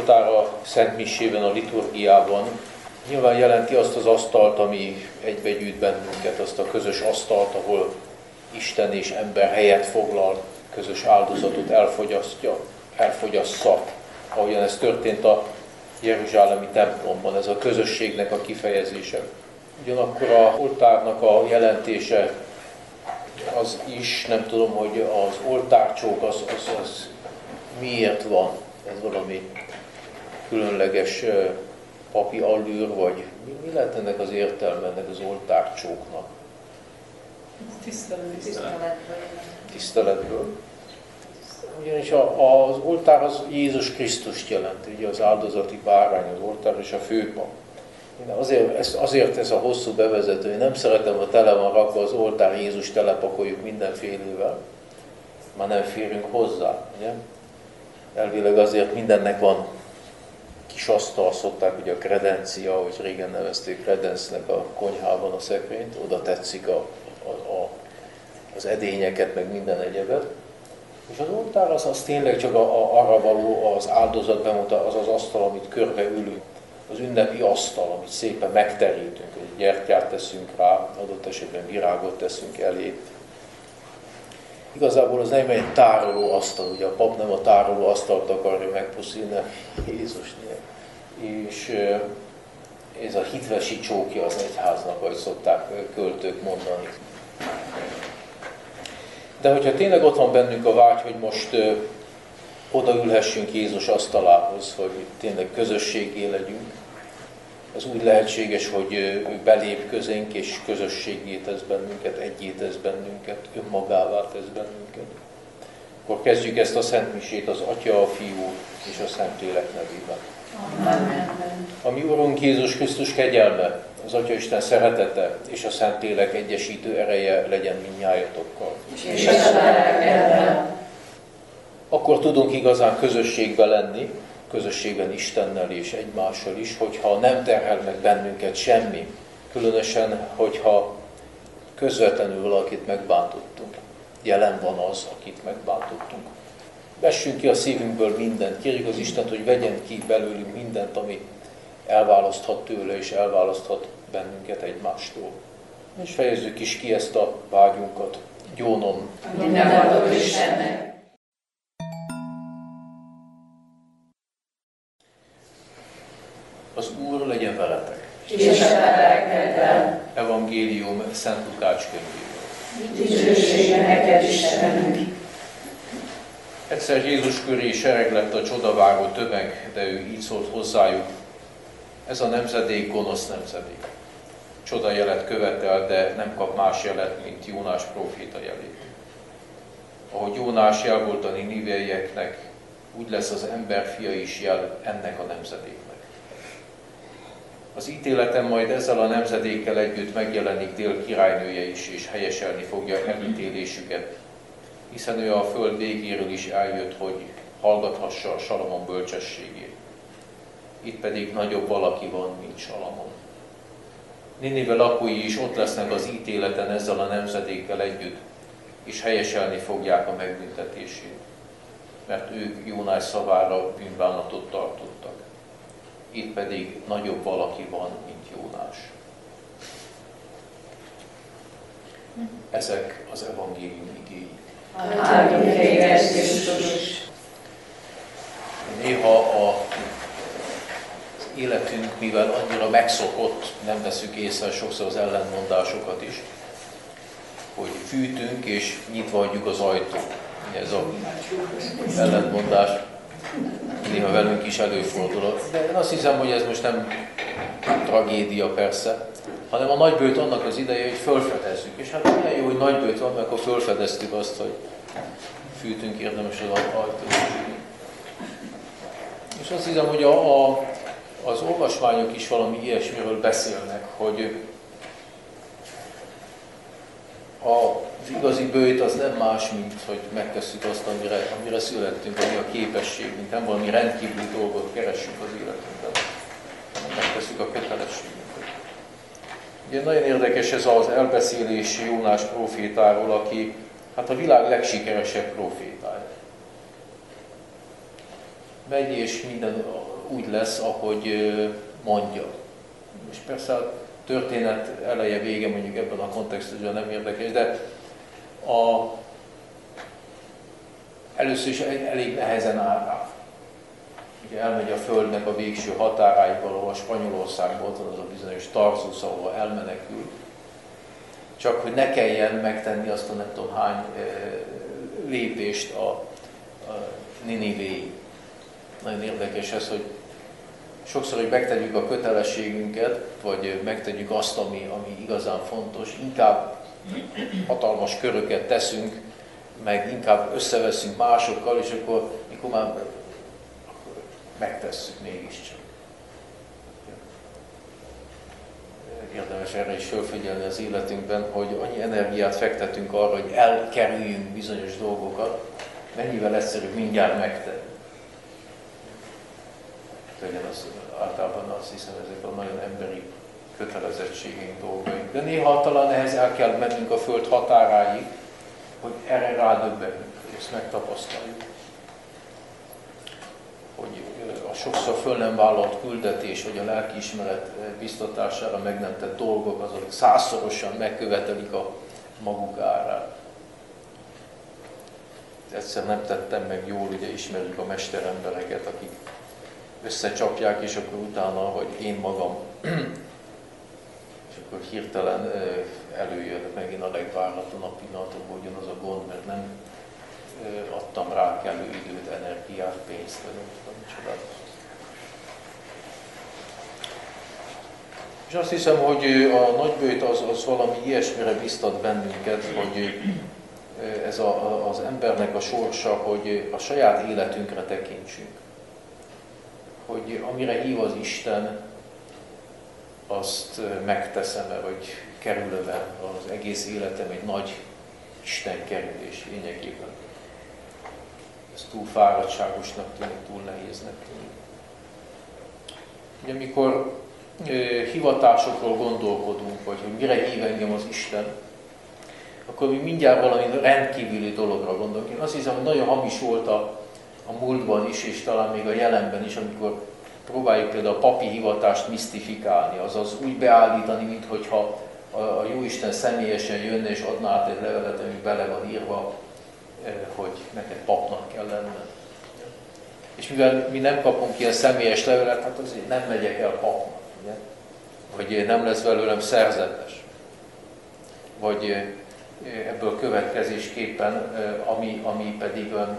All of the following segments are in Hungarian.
oltár a Szent Misében, a liturgiában nyilván jelenti azt az asztalt, ami egybegyűjt bennünket, azt a közös asztalt, ahol Isten és ember helyet foglal, közös áldozatot elfogyassza, ahogyan ez történt a jeruzsálemi templomban, ez a közösségnek a kifejezése. Ugyanakkor az oltárnak a jelentése az is, nem tudom, hogy az oltárcsók az miért van, ez valami különleges papi allűr, vagy mi lehet ennek az értelme, ennek az oltárcsóknak? Tiszteletből. Ugyanis az oltár az Jézus Krisztust jelenti, ugye az áldozati bárány, az oltár és a főpap. Azért ez a hosszú bevezető, én nem szeretem, ha tele van rakva az oltár, Jézus telepakoljuk mindenfélével, már nem férünk hozzá, ugye? Elvileg azért mindennek van kis asztal, szokták, ugye a kredencia, ahogy régen nevezték kredencnek a konyhában a szekrényt, oda tetszik az edényeket, meg minden egyebet. És az oltár az tényleg csak arra való, az áldozat bemutat, az az asztal, amit körbe ülünk. Az ünnepi asztal, amit szépen megterítünk, egy gyertyát teszünk rá, adott esetben virágot teszünk elé. Igazából az nem egy tároló asztal, ugye a pap nem a tároló asztalt akarja megpuszilni Jézusnél. És ez a hitvesi csókja az egyháznak, ahogy szokták költők mondani. De hogyha tényleg ott van bennünk a vágy, hogy most odaülhessünk Jézus asztalához, hogy tényleg közösségé legyünk, az úgy lehetséges, hogy ő belép közénk, és közösségé tesz bennünket, egyé tesz bennünket, önmagává tesz bennünket. Akkor kezdjük ezt a Szent Misét az Atya, a Fiú és a Szentlélek nevében. Amen. A mi Urunk Jézus Krisztus kegyelme, az Atyaisten szeretete és a Szentlélek egyesítő ereje legyen mindnyájatokkal. És a lelkeddel. Akkor tudunk igazán közösségben lenni, közösségben Istennel és egymással is, hogyha nem terhel meg bennünket semmi, különösen, hogyha közvetlenül valakit megbántottunk. Jelen van az, akit megbántottunk. Vessünk ki a szívünkből mindent, kérjük az Istent, hogy vegyen ki belőlünk mindent, ami elválaszthat tőle és elválaszthat bennünket egymástól. És fejezzük is ki ezt a vágyunkat gyónom. Mindenható Istennek. Az Úr legyen veletek. És a lelkeddel. Evangélium Szent Lukács könyvéből. Dicsősége neked, Istenünk. Egyszer Jézus köré sereg lett a csodaváró tömeg, de ő így szólt hozzájuk: ez a nemzedék gonosz nemzedék. Csodajelet követel, de nem kap más jelet, mint Jónás próféta jelét. Ahogy Jónás jel volt a niniveieknek, úgy lesz az emberfia is jel ennek a nemzedéknek. Az ítéletem majd ezzel a nemzedékkel együtt megjelenik Dél királynője is, és helyeselni fogja elítélésüket, hiszen ő a föld végéről is eljött, hogy hallgathassa a Salamon bölcsességét. Itt pedig nagyobb valaki van, mint Salamon. Ninive lakói is ott lesznek az ítéleten ezzel a nemzedékkel együtt, és helyeselni fogják a megbüntetését, mert ők Jónás szavára bűnbánatot tartottak. Itt pedig nagyobb valaki van, mint Jónás. Ezek az evangélium igéi. Áldunk téged, Krisztus! Néha az életünk, mivel annyira megszokott, nem veszük észre sokszor az ellentmondásokat is, hogy fűtünk és nyitva hagyjuk az ajtót. Ez az ellentmondás néha velünk is előfordul. De én azt hiszem, hogy ez most nem tragédia persze, hanem a nagybőt annak az ideje, hogy felfedezzük. És hát milyen jó, hogy nagybőt van, mert akkor felfedeztük azt, hogy fűtünk, érdemes az ajtót. És azt hiszem, hogy az olvasmányok is valami ilyesmiről beszélnek, hogy az igazi bőjt az nem más, mint hogy megtesszük azt, amire születtünk, ami a képességünk, nem valami rendkívüli dolgot keressünk az életünkben, hanem megtesszük a kötelességünket. Ugye nagyon érdekes ez az elbeszélés Jónás prófétáról, aki hát a világ legsikeresebb prófétája. Megy és minden úgy lesz, ahogy mondja. És persze a történet eleje, vége mondjuk ebben a kontextusban nem érdekes, de először is elég nehezen áll rá. Ugye elmegy a Földnek a végső határáig, valahol Spanyolországban ott van az a bizonyos Tarsus, ahol elmenekül. Csak hogy ne kelljen megtenni azt a nem tudom hány lépést a Ninivéig. Nagyon érdekes ez, hogy sokszor, hogy megtegyük a kötelességünket, vagy megtegyük azt, ami igazán fontos, inkább hatalmas köröket teszünk, meg inkább összeveszünk másokkal, és akkor mikor már megtesszük mégiscsak. Érdemes erre is felfigyelni az életünkben, hogy annyi energiát fektetünk arra, hogy elkerüljünk bizonyos dolgokat, mennyivel egyszerűbb mindjárt megtenni. Legyen az, általában azt hiszem, ezek a nagyon emberi kötelezettségeink, dolgaink. De néha talán ehhez el kell mennünk a Föld határáig, hogy erre rádöbbenünk, hogy ezt megtapasztaljuk. Hogy a sokszor föl nem vállalt küldetés, vagy a lelkiismeret biztatására meg nem tett dolgok, azok százszorosan megkövetelik a maguk árát. Egyszer nem tettem meg jól, ugye ismerjük a mesterembereket, akik összecsapják, és akkor utána, hogy én magam, és akkor hirtelen előjön megint a legváratlanabb pillanatokban ugyanaz a gond, mert nem adtam rá kellő időt, energiát, pénzt, vagy nem csodálatos. És azt hiszem, hogy a nagybőjt az valami ilyesmire biztat bennünket, hogy ez az embernek a sorsa, hogy a saját életünkre tekintsünk. Hogy amire hív az Isten, azt megteszem-e, vagy kerülöm-e, az egész életem egy nagy Isten kerülés lényegében. Ez túl fáradtságosnak tűnik, túl nehéznek tűnik. Ugye amikor hivatásokról gondolkodunk, vagy hogy mire hív engem az Isten, akkor mi mindjárt valami rendkívüli dologra gondolunk. Én azt hiszem, hogy nagyon hamis volt a múltban is, és talán még a jelenben is, amikor próbáljuk például a papi hivatást misztifikálni, azaz úgy beállítani, minthogyha a Jóisten személyesen jönne és adná át egy levelet, ami bele van írva, hogy neked papnak kell lenned. És mivel mi nem kapunk ilyen személyes levelet, hát azért nem megyek el papnak, ugye? Vagy nem lesz belőlem szerzetes. Vagy ebből következésképpen, ami pedig olyan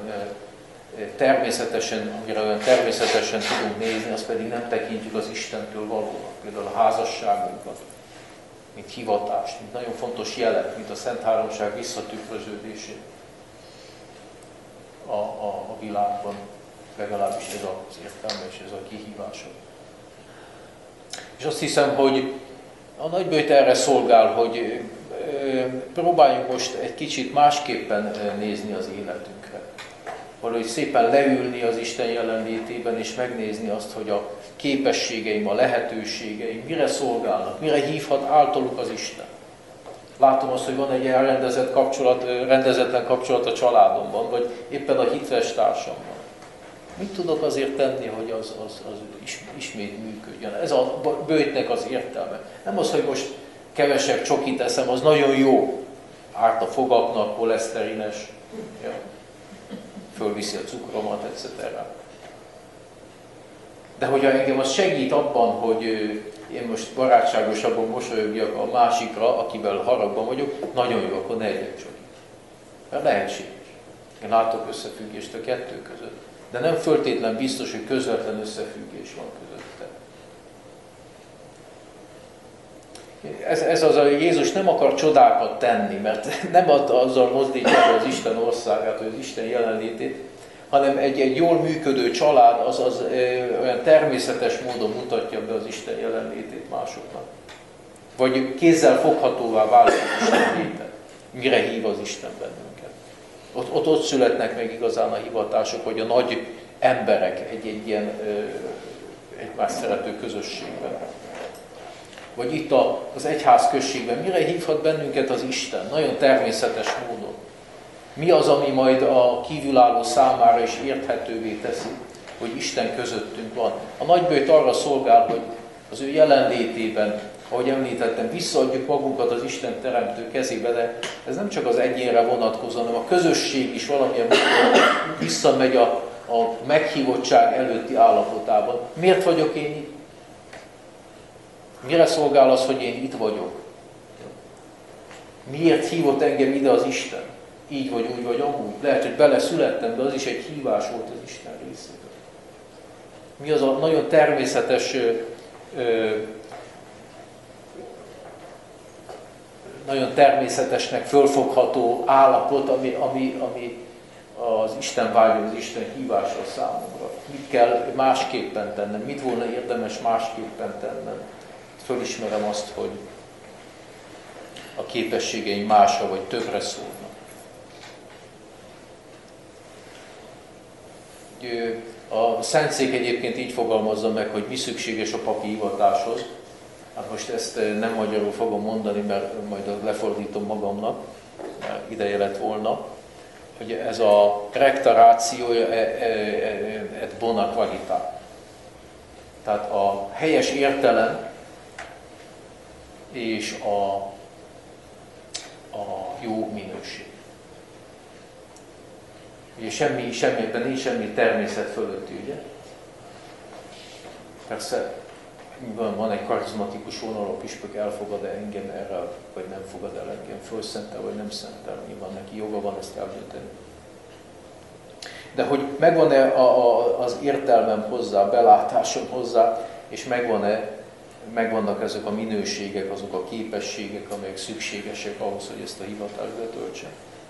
amire olyan természetesen tudunk nézni, azt pedig nem tekintjük az Istentől valónak. Például a házasságunkat, mint hivatást, mint nagyon fontos jelet, mint a Szent Háromság visszatükröződését a világban. Legalábbis ez az értelme és ez a kihívása. És azt hiszem, hogy a nagybőjt erre szolgál, hogy próbáljunk most egy kicsit másképpen nézni az életünkre. Valahogy szépen leülni az Isten jelenlétében, és megnézni azt, hogy a képességeim, a lehetőségeim mire szolgálnak, mire hívhat általuk az Isten. Látom azt, hogy van egy rendezetlen kapcsolat a családomban, vagy éppen a hitves társamban. Mit tudok azért tenni, hogy az ismét működjön? Ez a bőjtnek az értelme. Nem az, hogy most kevesebb csokit eszem, az nagyon jó. Árt a fogaknak, koleszterines, ja. Fölviszi a cukromat, etc. De hogyha engem az segít abban, hogy én most barátságosabban mosolyogjak a másikra, akivel haragban vagyok, nagyon jó, akkor ne egyek csokit. Mert lehetséges. Én látok összefüggést a kettő között. De nem föltétlen biztos, hogy közvetlen összefüggés van közötte. Ez az, hogy Jézus nem akar csodákat tenni, mert nem azzal mozdítja az Isten országát, vagy az Isten jelenlétét, hanem egy jól működő család az olyan természetes módon mutatja be az Isten jelenlétét másoknak. Vagy kézzel foghatóvá válik az Isten léte. Mire hív az Isten bennünket. Ott születnek meg igazán a hivatások, hogy a nagy emberek egy ilyen egymás szerető közösségben. Vagy itt az egyház községben. Mire hívhat bennünket az Isten? Nagyon természetes módon. Mi az, ami majd a kívülálló számára is érthetővé teszi, hogy Isten közöttünk van. A nagyböjt arra szolgál, hogy az ő jelenlétében, ahogy említettem, visszaadjuk magunkat az Isten teremtő kezébe, de ez nem csak az egyénre vonatkozó, hanem a közösség is valamilyen módon visszamegy a meghívottság előtti állapotában. Miért vagyok én itt? Mire szolgál az, hogy én itt vagyok? Miért hívott engem ide az Isten? Így vagy úgy vagy amúgy. Lehet, hogy beleszülettem, de az is egy hívás volt az Isten részéről. Mi az a nagyon természetes, nagyon természetesnek fölfogható állapot, ami az Isten vágya, az Isten hívása számomra. Mit kell másképpen tennem? Mit volna érdemes másképpen tennem? Fölismerem azt, hogy a képességeim másra vagy többre szólnak. A Szentszék egyébként így fogalmazza meg, hogy mi szükséges a papi hivatáshoz. Hát most ezt nem magyarul fogom mondani, mert majd lefordítom magamnak, mert ideje lett volna, hogy ez a recta ratio et bona qualitas. Tehát a helyes értelem és a jó minőség. Ugye ebben nincs semmi természet fölötti, ugye? Persze van egy karizmatikus vonal, a püspök elfogad-e engem erre, vagy nem fogad el engem, fölszentel, vagy nem szentel, nyilván neki joga van ezt eldönteni. De hogy megvan-e az értelmem hozzá, belátásom hozzá, és megvannak ezek a minőségek, azok a képességek, amelyek szükségesek ahhoz, hogy ezt a hivatást betöltse.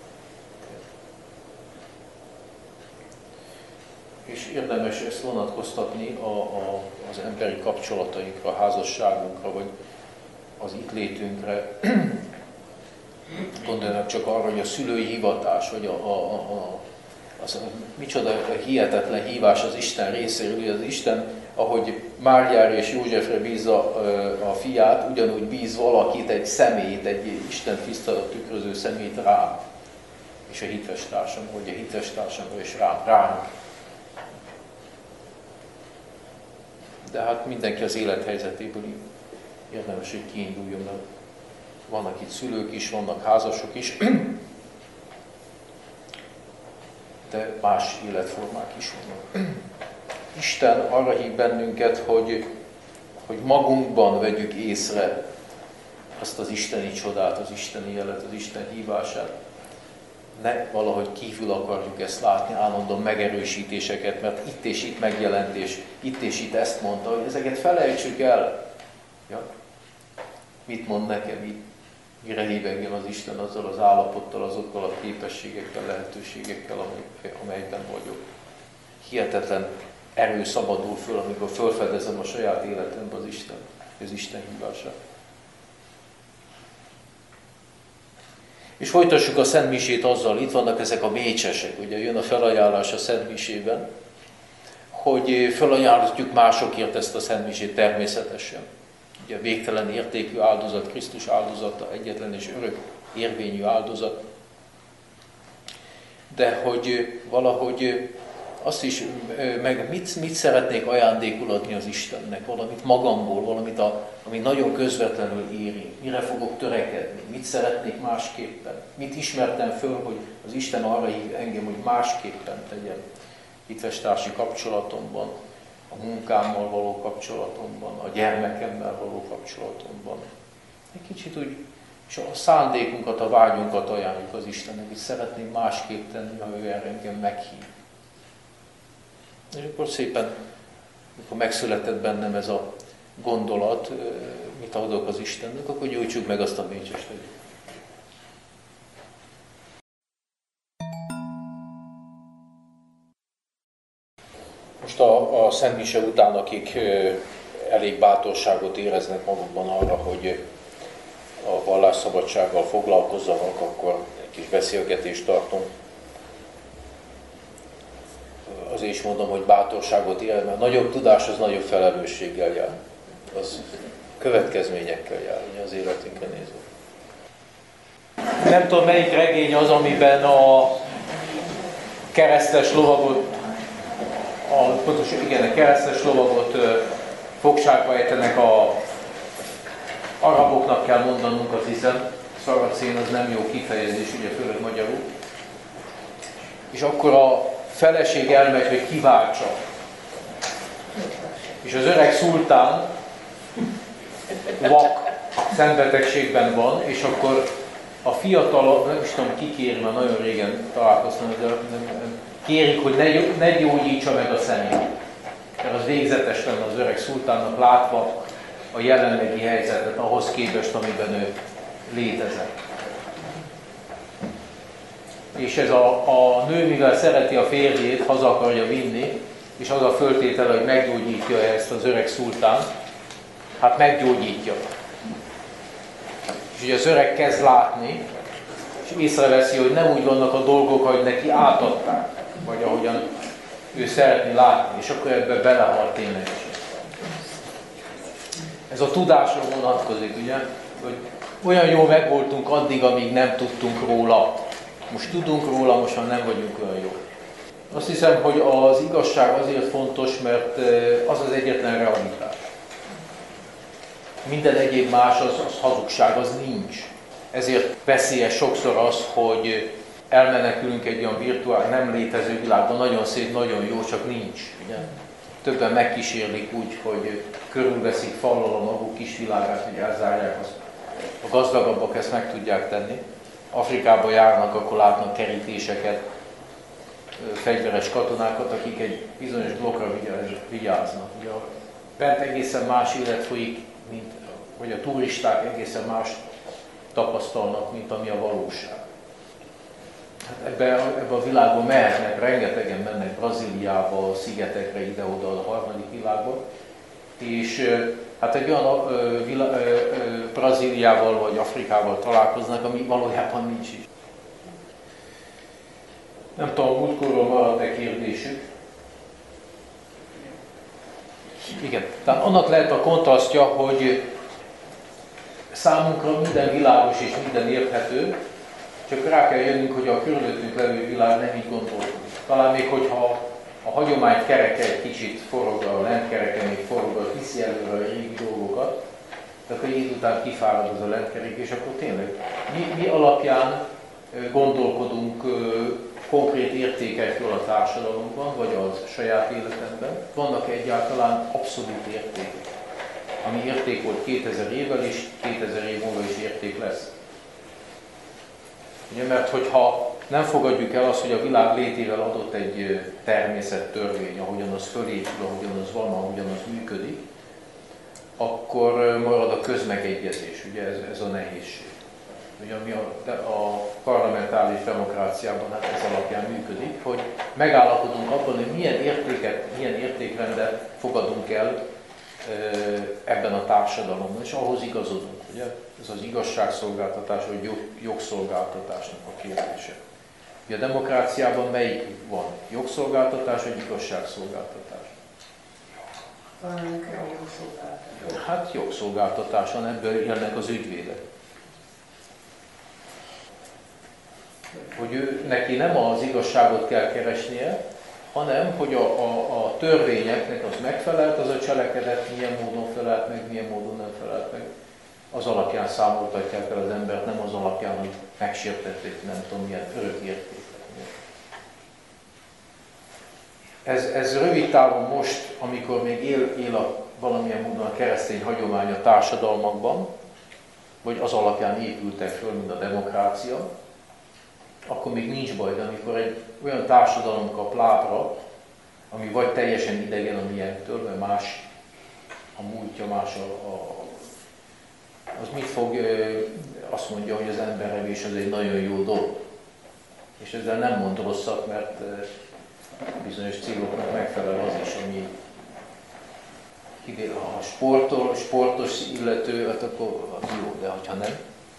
És érdemes ezt vonatkoztatni az emberi kapcsolatainkra, a házasságunkra, vagy az itt létünkre. Gondoljanak csak arra, hogy a szülői hivatás, vagy micsoda hihetetlen hívás az Isten részéről, hogy az Isten, ahogy Máriára és Józsefre bízza a fiát, ugyanúgy bíz valakit, egy személyt, egy Isten tisztelet tükröző személyt rám. És a hitvestársam, vagy a hitvestársamra és ránk. De hát mindenki az élethelyzetéből érdemes, hogy kiinduljon, mert vannak itt szülők is, vannak házasok is, de más életformák is vannak. Isten arra hív bennünket, hogy magunkban vegyük észre azt az isteni csodát, az isteni jelet, az Isten hívását. Ne valahogy kívül akarjuk ezt látni, állandóan megerősítéseket, mert itt és itt megjelentés, itt és itt ezt mondta, hogy ezeket felejtsük el. Ja? Mit mond nekem, mire hív engem az Isten azzal az állapottal, azokkal a képességekkel, lehetőségekkel, amelyekben vagyok. Hihetetlen erő szabadul föl, amikor felfedezem a saját életemben az Isten hívását. És folytassuk a Szent Misét azzal, itt vannak ezek a mécsesek, ugye jön a felajánlás a Szent Misében, hogy felajánlhatjuk másokért ezt a Szent Misét természetesen. Ugye a végtelen értékű áldozat, Krisztus áldozata, egyetlen és örök érvényű áldozat. De hogy valahogy azt is, meg mit szeretnék ajándékul adni az Istennek, valamit magamból, valamit, ami nagyon közvetlenül éri, mire fogok törekedni, mit szeretnék másképpen, mit ismertem föl, hogy az Isten arra hív engem, hogy másképpen tegyem hitvestársi kapcsolatomban, a munkámmal való kapcsolatomban, a gyermekemmel való kapcsolatomban. Egy kicsit úgy, és a szándékunkat, a vágyunkat ajánljuk az Istennek, hogy szeretnénk másképp tenni, ha ő erre engem meghív. És akkor szépen, amikor megszületett bennem ez a gondolat, mit adok az Istennek, akkor gyújtsuk meg azt a mécsest. Most a Szent Mise után, akik elég bátorságot éreznek magukban arra, hogy a vallásszabadsággal foglalkozzanak, akkor egy kis beszélgetést tartunk. Azért is mondom, hogy bátorságot ér, mert nagyobb tudás az nagyobb felelősséggel jár. Az következményekkel jár, az életünkre nézve. Nem tudom, melyik regény az, amiben a keresztes lovagot pontosan igen, a keresztes lovagot fogságba ejtenek a araboknak kell mondanunk, azt hiszem. Szaracén az nem jó kifejezés, ugye főleg magyarul. És akkor a feleség elmegy, hogy kiváltsa. És az öreg szultán vak, szembetegségben van, és akkor a fiatal, nem is tudom ki kéri, mert nagyon régen találkoztam, de kérik, hogy ne gyógyítsa meg a szemét. Mert az végzetes lenne az öreg szultánnak látva a jelenlegi helyzetet, ahhoz képest, amiben ő létezett. És ez a nő, mivel szereti a férjét, haza akarja vinni, és az a föltétele, hogy meggyógyítja ezt az öreg szultánt, hát meggyógyítja. És ugye az öreg kezd látni, és észreveszi, hogy nem úgy vannak a dolgok, hogy neki átadták, vagy ahogyan ő szeretné látni, és akkor ebbe belehal ténylegesen. Ez a tudásra vonatkozik, ugye, hogy olyan jól megvoltunk addig, amíg nem tudtunk róla. Most tudunk róla, most már nem vagyunk olyan jó. Azt hiszem, hogy az igazság azért fontos, mert az az egyetlen realitás. Minden egyéb más az hazugság, az nincs. Ezért veszélyes sokszor az, hogy elmenekülünk egy olyan virtuális, nem létező világban, nagyon szép, nagyon jó, csak nincs. Ugye? Többen megkísérlik úgy, hogy körülveszik fallal a maguk kis világát, hogy elzárják azt. A gazdagabbak ezt meg tudják tenni. Afrikába járnak, akkor látnak kerítéseket, fegyveres katonákat, akik egy bizonyos blokkra vigyáznak. Ugye, bent egészen más élet folyik, mint, vagy a turisták egészen más tapasztalnak, mint ami a valóság. Hát ebbe a világban mehetnek, rengetegen mennek Brazíliába, szigetekre, ide-oda, a harmadik világba, és hát egy olyan Brazíliával vagy Afrikával találkoznak, ami valójában nincs is. Nem tudom, múltkorról maradt-e kérdésük? Igen, tehát annak lehet a kontrasztja, hogy számunkra minden világos és minden érthető, csak rá kell jönnünk, hogy a körülöttünk levő világ nem így gondolkodik. Talán még hogyha a hagyomány kereke egy kicsit forog, a lentkereke még forog, viszi előre a régi dolgokat, tehát egy idő után kifárad az a lentkerék, és akkor tényleg mi alapján gondolkodunk konkrét értékekről a társadalomban, vagy a saját életemben. Vannak egyáltalán abszolút értékek, ami érték volt 2000 évvel, és 2000 év múlva is érték lesz. Ugye, mert hogyha nem fogadjuk el azt, hogy a világ létével adott egy természettörvény, ahogyan az fölépül, ahogyan az van, ahogyan az működik, akkor marad a közmegegyezés, ugye ez a nehézség. Ugye, ami a parlamentális demokráciában hát ez alapján működik, hogy megállapodunk abban, hogy milyen értékrendet fogadunk el ebben a társadalomban, és ahhoz igazodunk. Ugye? Ez az igazságszolgáltatás, vagy jogszolgáltatásnak a kérdése. Ugye a demokráciában melyik van? Jogszolgáltatás, vagy igazságszolgáltatás? Valamelyik a jogszolgáltatás. Hát jogszolgáltatás van, ebből élnek az ügyvédek. Hogy neki nem az igazságot kell keresnie, hanem hogy a törvényeknek az megfelelt, az a cselekedet milyen módon felelt meg, milyen módon nem felelt meg. Az alapján számoltatják el az embert, nem az alapján, hogy megsértették, nem tudom milyen örök érték. Ez rövid távon most, amikor még él valamilyen módon a keresztény hagyomány a társadalmakban, vagy az alapján épültek föl, mint a demokrácia, akkor még nincs baj, de amikor egy olyan társadalom kap lábra, ami vagy teljesen idegen a miénktől, mert más a múltja, más az mit fog, azt mondja, hogy az emberevés az egy nagyon jó dolog. És ezzel nem mond rosszat, mert bizonyos céloknak megfelel az is, ami ha sportos illető, hát akkor az jó, de ha nem.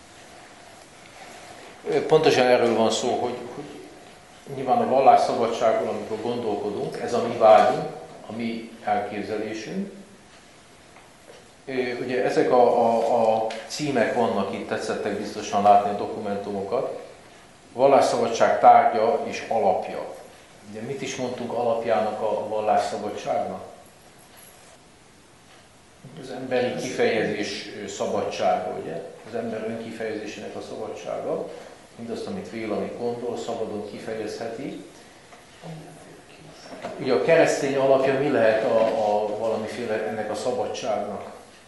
Pontosan erről van szó, hogy nyilván a vallásszabadságról, amikor gondolkodunk, ez a mi vágyunk, a mi elképzelésünk. Ugye ezek a címek vannak itt, tetszettek biztosan látni a dokumentumokat. Vallásszabadság tárgya és alapja. Ugye mit is mondtunk alapjának a vallásszabadságnak? Az emberi kifejezés szabadsága, ugye? Az ember önkifejezésének a szabadsága. Mindazt, amit vél, amit gondol, szabadon kifejezheti. Ugye a keresztény alapja mi lehet valamiféle ennek a szabadságnak?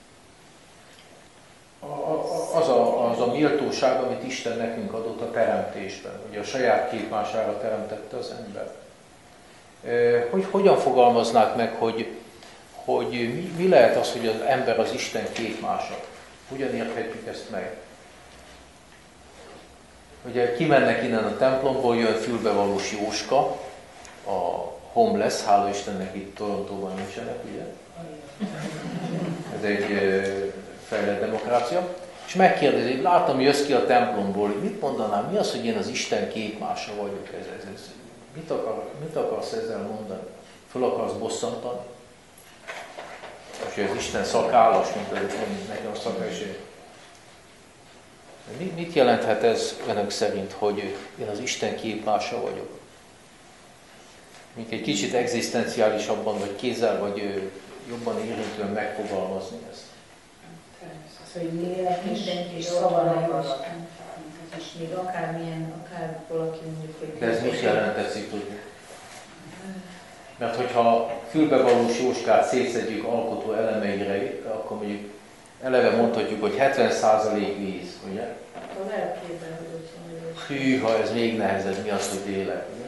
Az a méltóság, amit Isten nekünk adott a teremtésben. Ugye a saját képmására teremtette az ember. Hogyan fogalmaznák meg, hogy mi lehet az, hogy az ember az Isten képmása? Hogyan érthetjük ezt meg? Ugye kimennek innen a templomból, jön fülbevalós Jóska, a homeless, hála Istennek itt Torontóban nincsenek, ugye? Ez egy fejlett demokrácia. És megkérdezi, látom, jössz ki a templomból, mit mondanám, mi az, hogy én az Isten képmása vagyok? Mit akarsz ezzel mondani? Föl akarsz bosszantani? És az Isten szakállas, mint nekem a szakállás. Mit jelenthet ez önök szerint, hogy én az Isten képmása vagyok? Még egy kicsit egzisztenciálisabban, vagy kézzel, vagy jobban érintően megfogalmazni ezt. Az, hogy lélek és szabad és még akármilyen, akár valaki mondjuk, hogy... De ez mit jelent, tetszik tudni? Mert hogyha fülbevalós Jóskát szétszedjük alkotó elemeire, akkor mondjuk eleve mondhatjuk, hogy 70% víz, ugye? A lelkében, hogy ott van. Hűha, ez még nehezebb, mi az, hogy lélek, ugye?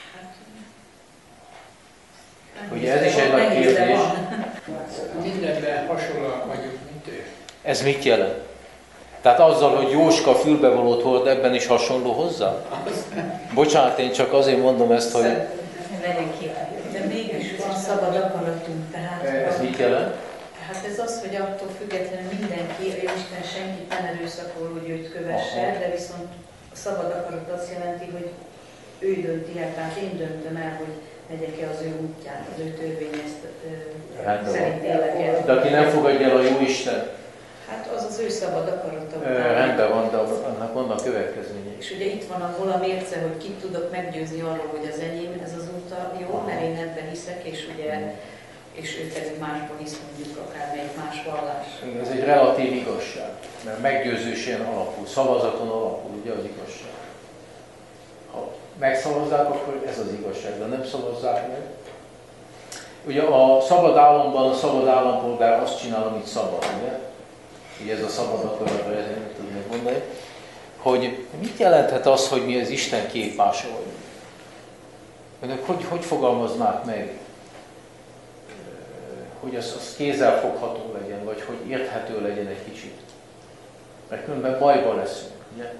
Ugye ez is egy nagy kérdés. Mindenben hasonlóak vagyunk, mint ő. Ez mit jelent? Tehát azzal, hogy Jóska fülbevalót hord, ebben is hasonló hozzá? Bocsánat, én csak azért mondom ezt, hogy... Legyen ki. De mégis van szabad akaratunk, tehát... Ez mit jelent? Hát ez az, hogy attól függetlenül mindenki, a Jóisten senkit nem erőszakol, hogy őt kövesse, de viszont a szabad akarat azt jelenti, hogy ő dönti el, tehát én döntöm el, hogy megyek-e az ő útján, az ő törvényezt szerint élek. De aki nem fogadja el a Jóisten? Hát az az ő szabad akarata. Rendben van, de annak vannak következményei. És ugye itt van ahol a mérce, hogy kit tudok meggyőzni arról, hogy az enyém ez az út a jó, mert én ebben hiszek, és ugye és ő pedig másban hisz, mondjuk akármelyik más vallás. Ez egy relatív igazság, mert meggyőzősen alapul, szavazaton alapul, ugye az igazság. Ha megszavazzák, akkor ez az igazság, de nem szavazzák meg. Ugye a szabad államban a szabad állampolgár azt csinál, amit szabad, ugye? Ugye ez a szabad akaratra, ezért nem tudjuk mondani. Hogy mit jelenthet az, hogy mi az Isten képmása vagyunk? Önök hogy fogalmaznák meg? Hogy az kézzelfogható legyen, vagy hogy érthető legyen egy kicsit. Mert különben bajban leszünk, ugye?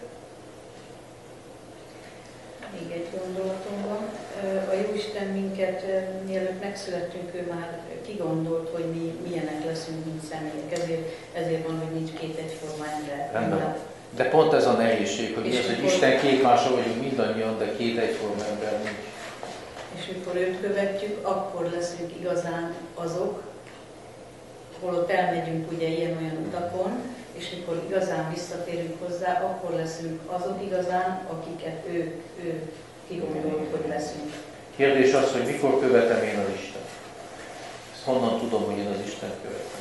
Még egy gondolatom van. A Jóisten minket, mielőtt megszülettünk, ő már kigondolt, hogy mi milyenek leszünk, mint személyek. Ezért van, hogy nincs két egyforma ember. Rendben. De pont ez a nehézség, hogy mi az, hogy Isten képmása vagyunk mindannyian, de két egyforma ember nincs. És mikor őt követjük, akkor leszünk igazán azok, holott elmegyünk ugye ilyen-olyan utakon, és mikor igazán visszatérünk hozzá, akkor leszünk azok igazán, akiket ő kigondolt, hogy leszünk. Kérdés az, hogy mikor követem én az Isten. Ezt honnan tudom, hogy én az Isten követem?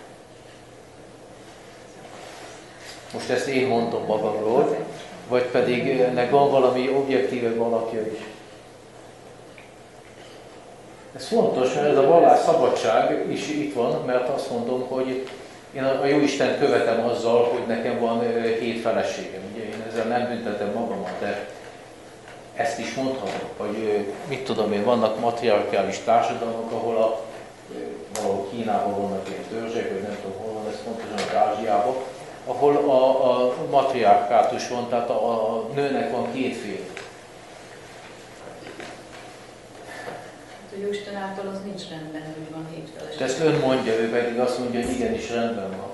Most ezt én mondom magamról, vagy pedig ennek van valami objektívebb alapja is. Ez fontos, mert ez a vallás szabadság is itt van, mert azt mondom, hogy én a Jóistent követem azzal, hogy nekem van 7 feleségem. Ugye én ezzel nem büntetem magamat, de ezt is mondhatom, hogy mit tudom én, vannak matriarkális társadalmak, ahol valahol Kínában vannak ilyen törzsek, vagy nem tudom hol van, ez pontosan az Ázsiában, ahol a matriarkátus van, tehát a nőnek van 2 férj. A Jóisten által az nincs rendben, hogy van 7 feleség. De ezt ön mondja, ő pedig azt mondja, hogy igenis rendben van.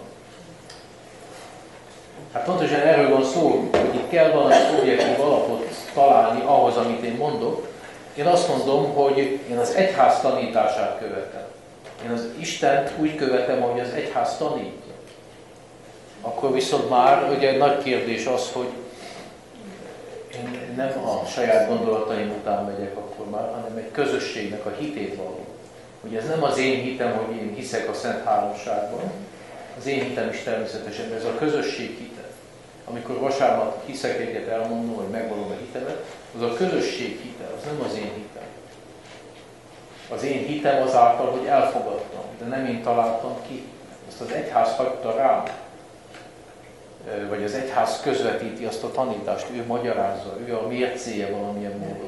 Hát pontosan erről van szó, hogy itt kell valami objektív alapot találni ahhoz, amit én mondok. Én azt mondom, hogy én az egyház tanítását követem. Én az Istent úgy követem, ahogy az egyház tanít. Akkor viszont már ugye egy nagy kérdés az, hogy Én nem a saját gondolataim után megyek akkor már, hanem egy közösségnek a hitét való. Ugye ez nem az én hitem, hogy én hiszek a Szent Háromságban, az én hitem is természetesen, de ez a közösség hite. Amikor vasárnap hiszek egyet, elmondom, hogy megvalom a hitemet, az a közösség hite, az nem az én hitem. Az én hitem azáltal, hogy elfogadtam, de nem én találtam ki. Ezt az egyház hagyta rám. Vagy az egyház közvetíti azt a tanítást, ő magyarázza, ő a mércéje valamilyen módon.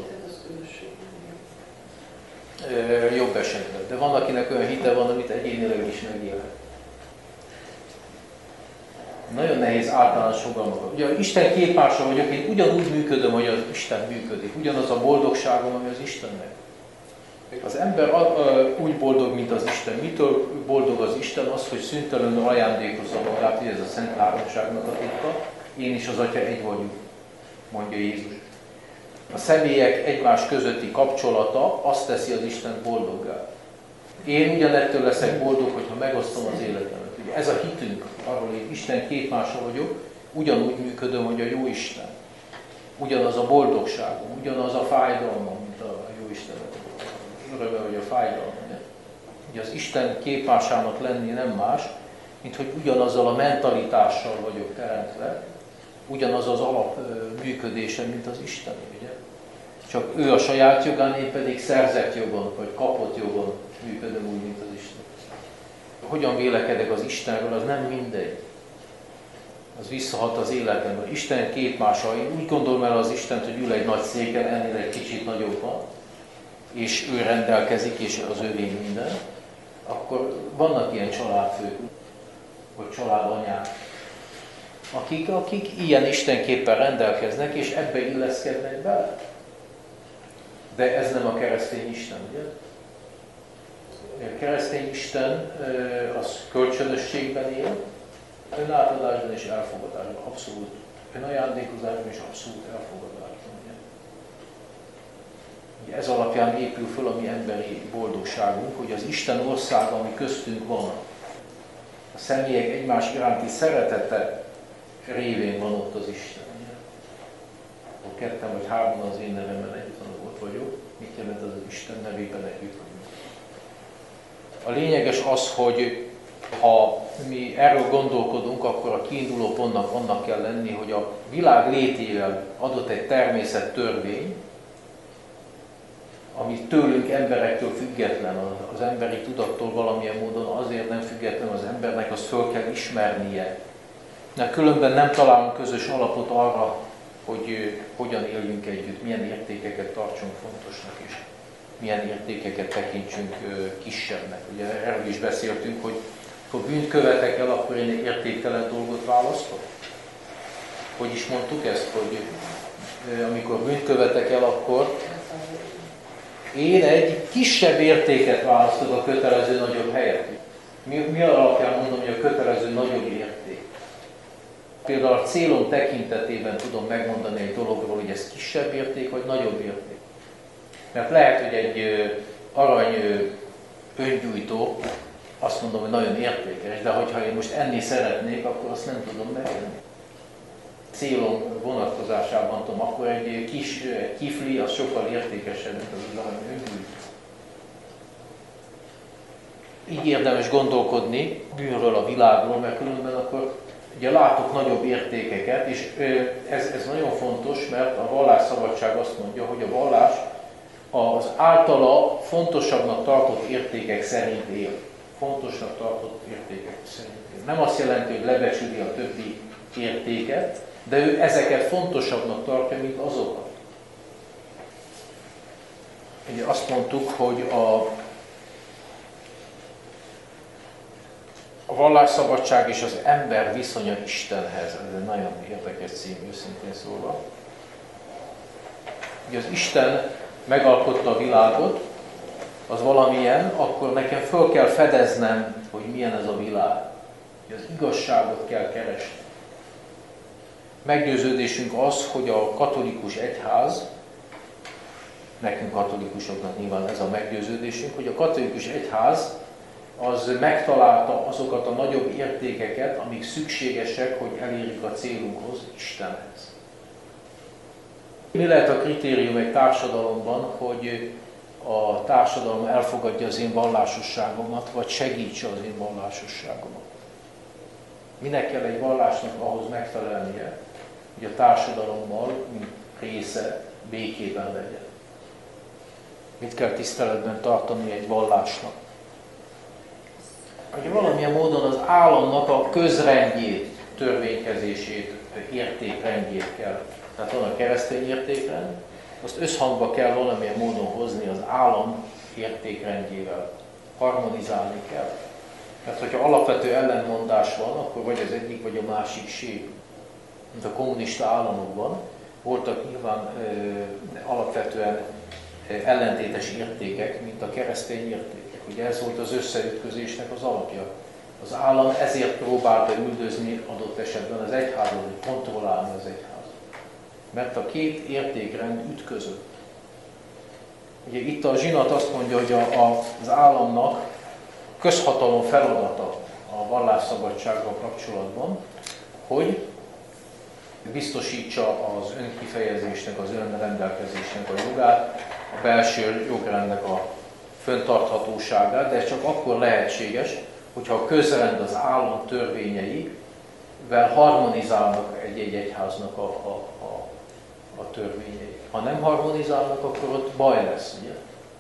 Jobb esetben. De van, akinek olyan hite van, amit egyénileg is megélhet. Nagyon nehéz általános fogalmakat. Ugye Isten képmása vagyok, én ugyanúgy működöm, hogy az Isten működik. Ugyanaz a boldogságom, ami az Istennek. Az ember úgy boldog, mint az Isten. Mitől boldog az Isten? Az, hogy szüntelenül ajándékozza magát, hogy ez a Szent Háromságnak a titka. Én és az Atya egy vagyunk, mondja Jézus. A személyek egymás közötti kapcsolata azt teszi az Isten boldoggá. Én ugyanettől leszek boldog, hogyha megosztom az életemet. Ugye ez a hitünk, arról, hogy Isten képmása vagyok, ugyanúgy működöm, hogy a jó Isten. Ugyanaz a boldogságom, ugyanaz a fájdalmam, mint a jó Istenet. Öröme, vagy a fájdalma. Ugye az Isten képmásának lenni nem más, mint hogy ugyanazzal a mentalitással vagyok teremtve, ugyanaz az alap működése, mint az Isten, ugye? Csak ő a saját jogán, én pedig szerzett jogon, vagy kapott jogon működöm úgy, mint az Isten. Hogyan vélekedek az Istenről, az nem mindegy. Az visszahat az életemre. Isten képmása. Én úgy gondolom el az Istent, hogy ül egy nagy széken, ennél egy kicsit nagyobb van, és ő rendelkezik, és az övé minden, akkor vannak ilyen családfők, vagy családanyák, akik ilyen istenképpen rendelkeznek, és ebbe illeszkednek bele. De ez nem a keresztény Isten, ugye? A keresztény Isten az kölcsönösségben él, önátadásban és elfogadásban, abszolút önajándékozásban és abszolút elfogadásban. Ugye ez alapján épül föl a mi emberi boldogságunk, hogy az Isten országa, ami köztünk van, a személyek egymás iránti szeretete révén van ott az Isten. Ha ketten vagy hárman az én nevemben együtt van, ott vagyok, mit jelent az Isten nevében együtt vagyunk. A lényeges az, hogy ha mi erről gondolkodunk, akkor a kiinduló pontnak annak kell lenni, hogy a világ létével adott egy természettörvény, ami tőlünk, emberektől független, az emberi tudattól valamilyen módon azért nem független az embernek, azt föl kell ismernie. Mert különben nem találunk közös alapot arra, hogy hogyan éljünk együtt, milyen értékeket tartsunk fontosnak, és milyen értékeket tekintsünk kisebbnek. Ugye erről is beszéltünk, hogy ha bűnt követek el, akkor én egy értéktelen dolgot választok. Hogy is mondtuk ezt, hogy amikor bűnt követek el, akkor én egy kisebb értéket választok a kötelező nagyobb helyet. Mi alapján mondom, hogy a kötelező nagyobb érték? Például a célom tekintetében tudom megmondani egy dologról, hogy ez kisebb érték, vagy nagyobb érték. Mert lehet, hogy egy arany öngyújtó, azt mondom, hogy nagyon értékes, de hogyha én most enni szeretnék, akkor azt nem tudom megenni. Célom vonatkozásában tudom, akkor egy kis kifli az sokkal értékesebb, mint az arany öngyújtó. Így érdemes gondolkodni bűnről, a világról, mert különben akkor ugye látok nagyobb értékeket, és ez nagyon fontos, mert a vallásszabadság azt mondja, hogy a vallás az általa fontosabbnak tartott értékek szerint él. Fontosnak tartott értékek szerint él. Nem azt jelenti, hogy lebecsüli a többi értéket, de ő ezeket fontosabbnak tartja, mint azokat. Ugye azt mondtuk, hogy a vallásszabadság és az ember viszonya Istenhez. Ez egy nagyon érdekes cím, őszintén szólva. Ugye az Isten megalkotta a világot, az valamilyen, akkor nekem föl kell fedeznem, hogy milyen ez a világ. Az igazságot kell keresni. Meggyőződésünk az, hogy a katolikus egyház, nekünk katolikusoknak nyilván ez a meggyőződésünk, hogy a katolikus egyház az megtalálta azokat a nagyobb értékeket, amik szükségesek, hogy elérjük a célunkhoz, Istenhez. Mi lehet a kritérium egy társadalomban, hogy a társadalom elfogadja az én vallásosságomat, vagy segítse az én vallásosságomat? Minek kell egy vallásnak ahhoz megfelelnie, hogy a társadalommal, mint része, békében legyen? Mit kell tiszteletben tartani egy vallásnak? Hogy valamilyen módon az államnak a közrendjét, törvénykezését, értékrendjét kell. Tehát van a keresztény értékrend, azt összhangba kell valamilyen módon hozni az állam értékrendjével. Harmonizálni kell. Mert hogyha alapvető ellentmondás van, akkor vagy az egyik, vagy a másik sérül. Mint a kommunista államokban voltak nyilván alapvetően ellentétes értékek, mint a keresztény értékek. Ugye ez volt az összeütközésnek az alapja. Az állam ezért próbálta üldözni adott esetben az egyházat, hogy kontrollálni az egyházat. Mert a két értékrend ütközött. Ugye itt a zsinat azt mondja, hogy az államnak közhatalom feladata a vallásszabadsággal kapcsolatban, hogy biztosítsa az önkifejezésnek, az önrendelkezésnek a jogát, a belső jogrendnek a fenntarthatóságát, de ez csak akkor lehetséges, hogyha a közrend az állam törvényeivel harmonizálnak egy egyháznak a törvényei. Ha nem harmonizálnak, akkor ott baj lesz, ugye?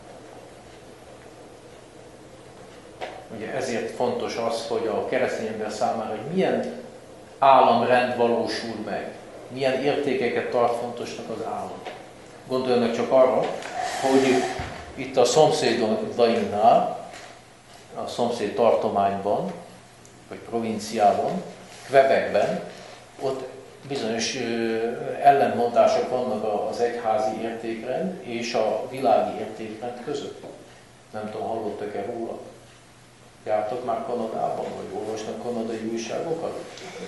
Ugye ezért fontos az, hogy a keresztény ember számára, hogy milyen államrend valósul meg, milyen értékeket tart fontosnak az állam. Gondoljanak csak arra, hogy itt a szomszédainnál, a szomszéd tartományban, vagy provinciában, Quebecben, ott bizonyos ellentmondások vannak az egyházi értékrend és a világi értékrend között. Nem tudom, hallottak-e róla? Jártak már Kanadában, vagy olvasnak kanadai újságokat?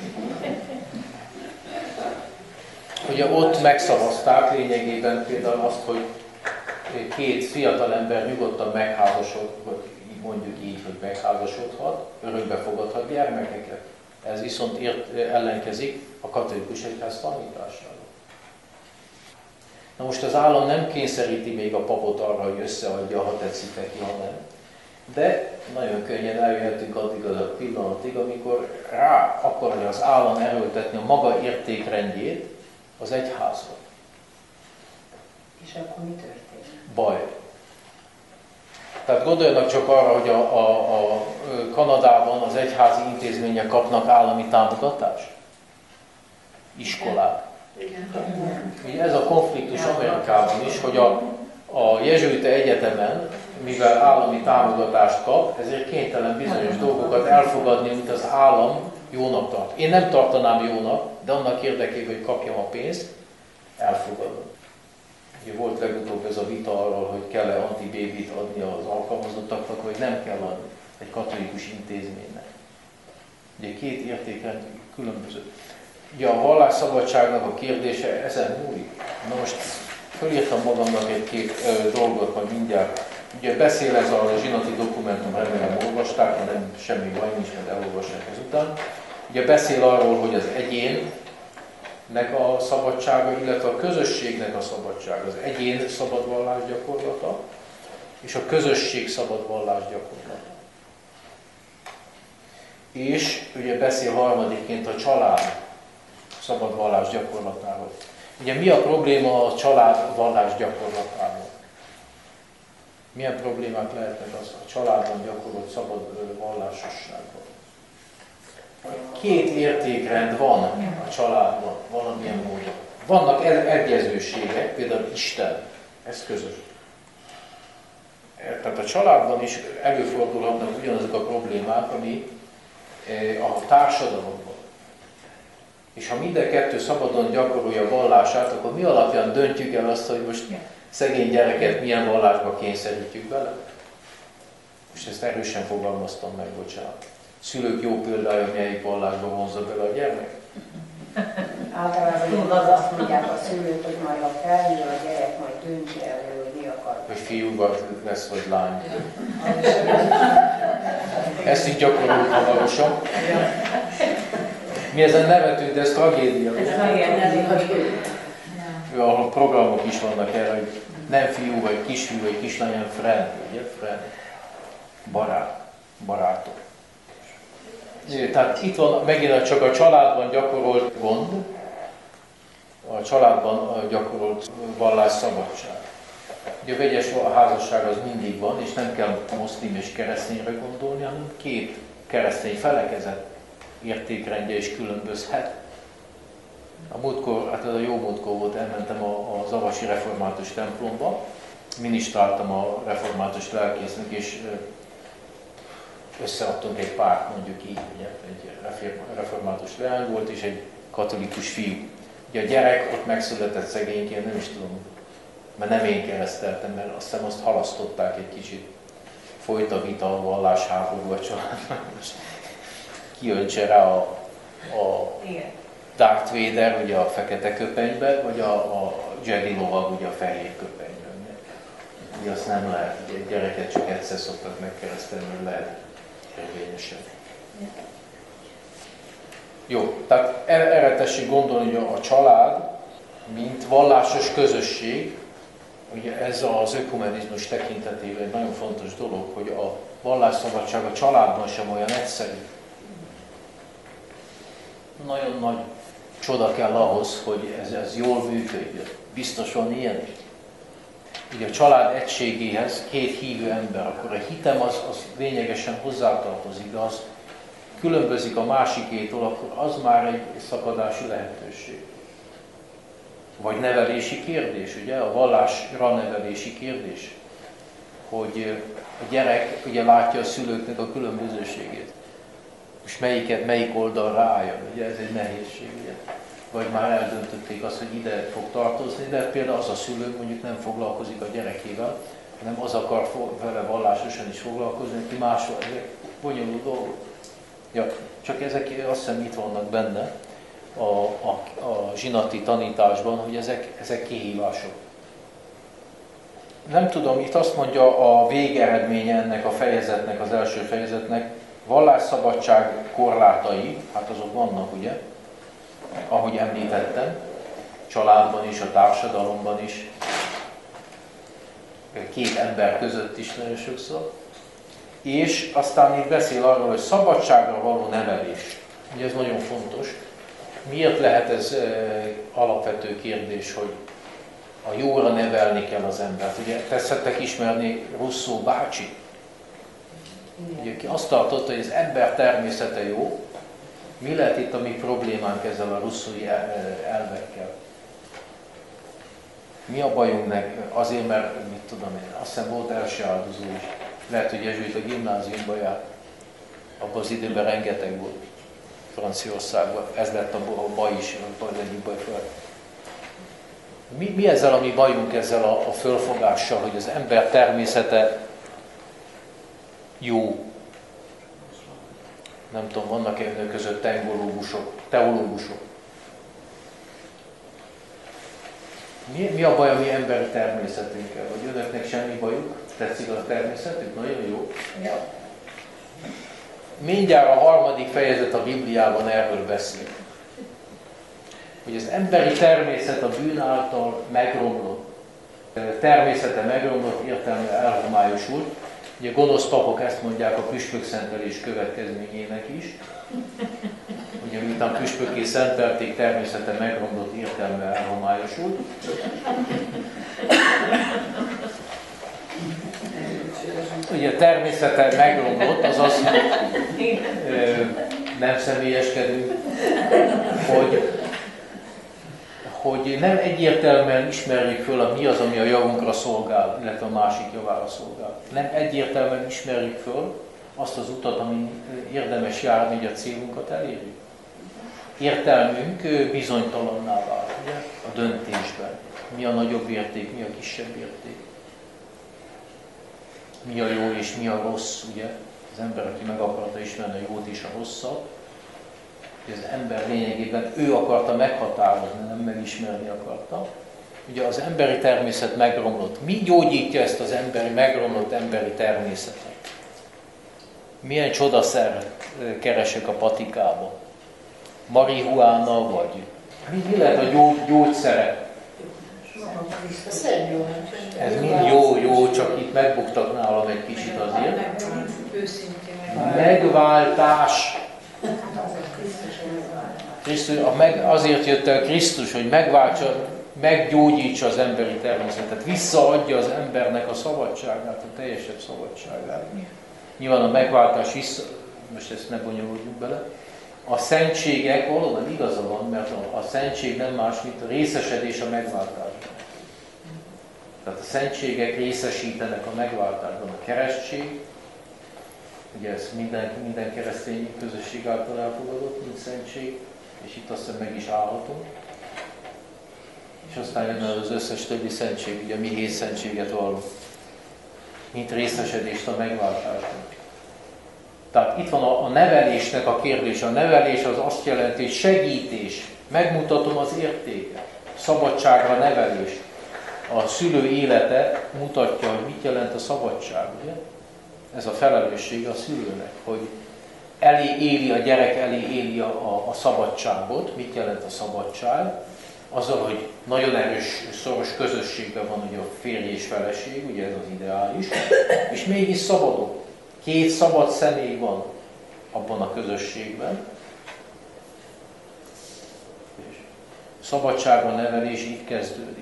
Ugye ott megszavazták lényegében például azt, hogy két fiatal ember nyugodtan megházasodhat, vagy mondjuk így, hogy megházasodhat, örökbe fogadhat gyermekeket. Ez viszont ellenkezik a katolikus egyház tanításával. Na most az állam nem kényszeríti még a papot arra, hogy összeadja, ha tetszik neki, ha nem. De nagyon könnyen eljöhetünk addig az a pillanatig, amikor rá akarja az állam erőltetni a maga értékrendjét az egyházra. És akkor mi történik? Baj. Tehát gondoljanak csak arra, hogy a Kanadában az egyházi intézmények kapnak állami támogatást. Iskolák. Ugye ez a konfliktus Amerikában is, hogy a jezsuita egyetemen, mivel állami támogatást kap, ezért kénytelen bizonyos dolgokat elfogadni, amit az állam jónak tart. Én nem tartanám jónak, de annak érdekében, hogy kapjam a pénzt, elfogadom. Ugye volt legutóbb ez a vita arról, hogy kell-e antibébit adni az alkalmazottaknak, vagy nem kell adni egy katolikus intézménynek. Ugye két értékrend különböző. Ugye a vallásszabadságnak a kérdése ezen múlik. Na most fölírtam magamnak egy-két dolgot, majd mindjárt. Ugye beszél ez a zsinati dokumentum, remélem olvasták, ha nem, semmi baj nincs, mert elolvassák ezután. Ugye beszél arról, hogy az egyénnek a szabadsága, illetve a közösségnek a szabadsága, az egyén szabad vallás gyakorlata, és a közösség szabad vallás gyakorlata. És ugye beszél harmadikként a család szabad vallás gyakorlatáról. Ugye mi a probléma a család vallás gyakorlatával? Milyen problémák lehetnek az a családban gyakorolt szabad vallásosságban? Két értékrend van a családban, valamilyen módon. Vannak egyezőségek, például Isten, ez közös. Tehát a családban is előfordulhatnak ugyanazok a problémák, ami a társadalomban. És ha minden kettő szabadon gyakorolja a vallását, akkor mi alapján döntjük el azt, hogy most szegény gyereket milyen vallásba kényszerítjük bele? Most ezt erősen fogalmaztam meg, bocsánat. Szülők jó példája, melyik vallásba vonzza bele a gyermek? Általában az azt mondják a szülők, hogy majd a felnő a gyerek majd döntse el, hogy mi akar. Hogy fiú lesz, vagy lány. Ezt így gyakoroljuk hamarosan. Mi ezen nevetünk, de ez tragédia. ahol programok is vannak erre, hogy nem fiú vagy kisfiú vagy kislány, hanem friend, ugye? Friend. Barátok. Tehát itt van megint csak a családban gyakorolt gond, a családban gyakorolt vallásszabadság. Ugye a vegyes házasság az mindig van, és nem kell muszlim és keresztényre gondolni, hanem két keresztény felekezet értékrendje is különbözhet. A múltkor, hát ez a jó múltkor volt, elmentem a zavasi református templomba, ministráltam a református lelkésznek, és összeadtunk egy párt, mondjuk így, ugye, egy református leány volt, és egy katolikus fiú. Ugye a gyerek ott megszületett szegényként, nem is tudom, mert nem én kereszteltem, mert aztán azt halasztották egy kicsit. Folyt a vita, a vallásháború a családban. Kiöntse rá a Darth Vader, ugye a fekete köpenybe, vagy a Jedi lovag, ugye a fehér köpenybe. Ugye azt nem lehet, ugye egy gyereket csak egyszer szoktak megkeresztelni, hogy lehet érvényesen. Jó, tehát erre tessék gondolni, hogy a család, mint vallásos közösség, ugye ez az ökumenizmus tekintetében egy nagyon fontos dolog, hogy a vallásszabadság a családban sem olyan egyszerű. Nagyon nagy csoda kell ahhoz, hogy ez jól működjön. Biztos van ilyen is. Ugye a család egységéhez két hívő ember, akkor a hitem az lényegesen hozzátartozik, de az különbözik a másikétól, akkor az már egy szakadási lehetőség. Vagy nevelési kérdés, ugye? A vallásra nevelési kérdés. Hogy a gyerek ugye látja a szülőknek a különbözőségét. És melyik oldalra álljon, ugye? Ez egy nehézség, ugye? Vagy már eldöntötték azt, hogy ide fog tartozni, de például az a szülő mondjuk nem foglalkozik a gyerekével, hanem az akar vele vallásosan is foglalkozni, aki máshol, ezek bonyolult dolgok. Ja, csak ezek azt hiszem itt vannak benne a zsinati tanításban, hogy ezek kihívások. Nem tudom, itt azt mondja a végeredménye ennek a fejezetnek, az első fejezetnek, vallásszabadság korlátai, hát azok vannak, ugye, ahogy említettem, családban is, a társadalomban is, két ember között is nagyon sokszor. És aztán itt beszél arról, hogy szabadságra való nevelés. Ugye ez nagyon fontos. Miért lehet ez alapvető kérdés, hogy a jóra nevelni kell az embert? Ugye tetszettek ismerni Rousseau bácsi. Ugye ki azt tartotta, hogy az ember természete jó. Mi lehet itt a mi problémánk ezzel a Rousseau-i elvekkel? Mi a bajunk azért, mert mit tudom én, azt hiszem volt első áldozó is. Lehet, hogy jezsuita gimnáziumban járt. Abban az időben rengeteg volt Franciaországban. Ez lett a baj is, az egyik baj fel. Mi ezzel a mi bajunk ezzel a fölfogással, hogy az ember természete jó? Nem tudom, vannak önök között teológusok. Mi a baj a mi emberi természetünkkel? Vagy önöknek semmi bajuk? Tetszik a természetük? Nagyon jó. Ja. Mindjárt a 3. fejezet a Bibliában erről beszél. Hogy az emberi természet a bűn által megromlott. Természete megromlott, értelme elhomályosult. Ugye gonosz papok ezt mondják a püspökszentelés következményének is. Ugye miután püspökké szentelték, természete megromlott, értelme elhomályosult. Ugye természete megromlott, azaz nem személyeskedünk, hogy nem egyértelműen ismerjük föl, mi az, ami a javunkra szolgál, illetve a másik javára szolgál. Nem egyértelműen ismerjük föl azt az utat, amin érdemes járni, hogy a célunkat elérjük. Értelmünk bizonytalanná vált, ugye, a döntésben. Mi a nagyobb érték, mi a kisebb érték. Mi a jó és mi a rossz, ugye? Az ember, aki meg akarta ismerni a jót és a rosszat, az ember lényegében ő akarta meghatározni, nem megismerni akarta. Ugye az emberi természet megromlott. Mi gyógyítja ezt az megromlott emberi természetet? Milyen csodaszert keresek a patikában? Marihuána vagy? Mi lehet a gyógyszere? Krisztus. Ez mind jó, csak itt megbuktak nálam egy kicsit azért. Őszintén. Megváltás. Krisztus, azért jött el Krisztus, hogy megváltsa, meggyógyítsa az emberi természetet, visszaadja az embernek a szabadságát, a teljesebb szabadságát. Nyilván a megváltás most ezt ne bonyolódjuk bele. A szentségek, valóban igaza van, mert a szentség nem más, mint a részesedés a megváltásban. Tehát a szentségek részesítenek a megváltásban. A keresztség, ugye ez minden keresztény közösség által elfogadott, mint szentség, és itt azt hiszem meg is állhatunk. És aztán jön az összes többi szentség, ugye mi 7 szentséget vallunk, mint részesedést a megváltásban. Tehát itt van a nevelésnek a kérdése. A nevelés az azt jelenti, hogy segítés, megmutatom az értéket, szabadságra nevelés. A szülő élete mutatja, hogy mit jelent a szabadság, ugye? Ez a felelősség a szülőnek, hogy a gyerek elé éli a szabadságot. Mit jelent a szabadság? Azzal, hogy nagyon erős, szoros közösségben van ugye a férj és feleség, ugye ez az ideális, és mégis szabadok. 2 szabad személy van abban a közösségben. És szabadságra nevelés itt kezdődik.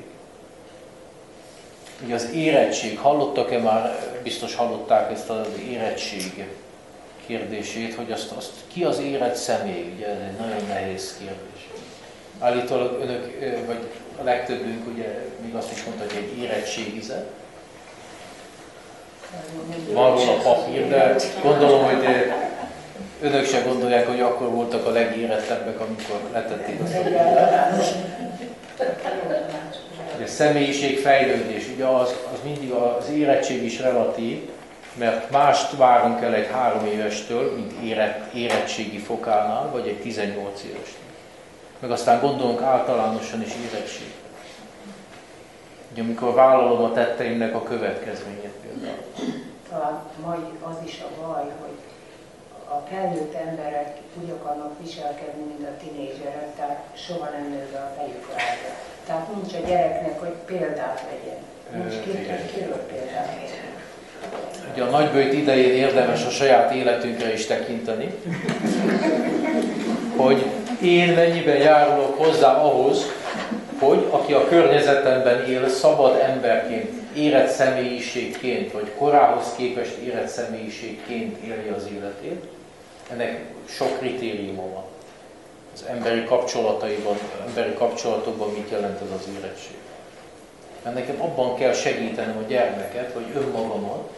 Ugye az érettség, hallottak-e már, biztos hallották ezt az érettség kérdését, hogy azt ki az érett személy, ugye ez egy nagyon nehéz kérdés. Állítólag önök, vagy a legtöbbünk ugye még azt is mondta, hogy egy érettségizet. Van róla papír, de gondolom, hogy önök se gondolják, hogy akkor voltak a legérettebbek, amikor letették azt a papírt. A személyiségfejlődés, ugye az mindig az érettség is relatív, mert mást várunk el egy 3 évestől, mint érettségi fokánál, vagy egy 18 évestől. Meg aztán gondolunk általánosan is érettségre. Ugye amikor vállalom a tetteimnek a következményét például. Talán mai az is a baj, hogy a felnőtt emberek úgy akarnak viselkedni, mint a tinédzserek, tehát soha nem nő be a fejük rá. Tehát nincs a gyereknek, hogy példát legyen. Nincs kiről példát legyen. Ugye a nagyböjt idején érdemes a saját életünkre is tekinteni, hogy én mennyiben járulok hozzá ahhoz, hogy aki a környezetemben él, szabad emberként, érett személyiségként, vagy korához képest érett személyiségként élje az életét. Ennek sok kritériuma van. Az emberi kapcsolatokban mit jelent ez az érettség. Mert nekem abban kell segítenem a gyermeket, vagy önmagamat,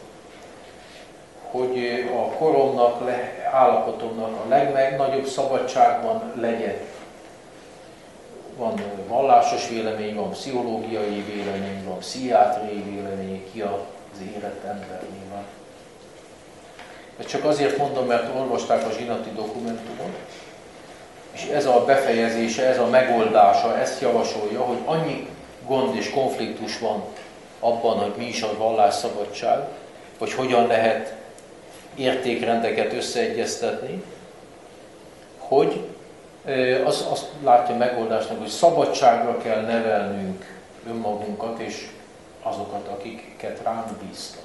hogy a koromnak, állapotomnak a legnagyobb szabadságban legyen. Van vallásos vélemény, van pszichológiai vélemény, van pszichiátriai vélemény, ki az érett ember nyilván. Ezt csak azért mondom, mert olvasták a zsinati dokumentumot, és ez a befejezése, ez a megoldása, ezt javasolja, hogy annyi gond és konfliktus van abban, hogy mi is a vallásszabadság, vagy hogyan lehet értékrendeket összeegyeztetni, hogy azt látja megoldásnak, hogy szabadságra kell nevelnünk önmagunkat és azokat, akiket ránk bíztak.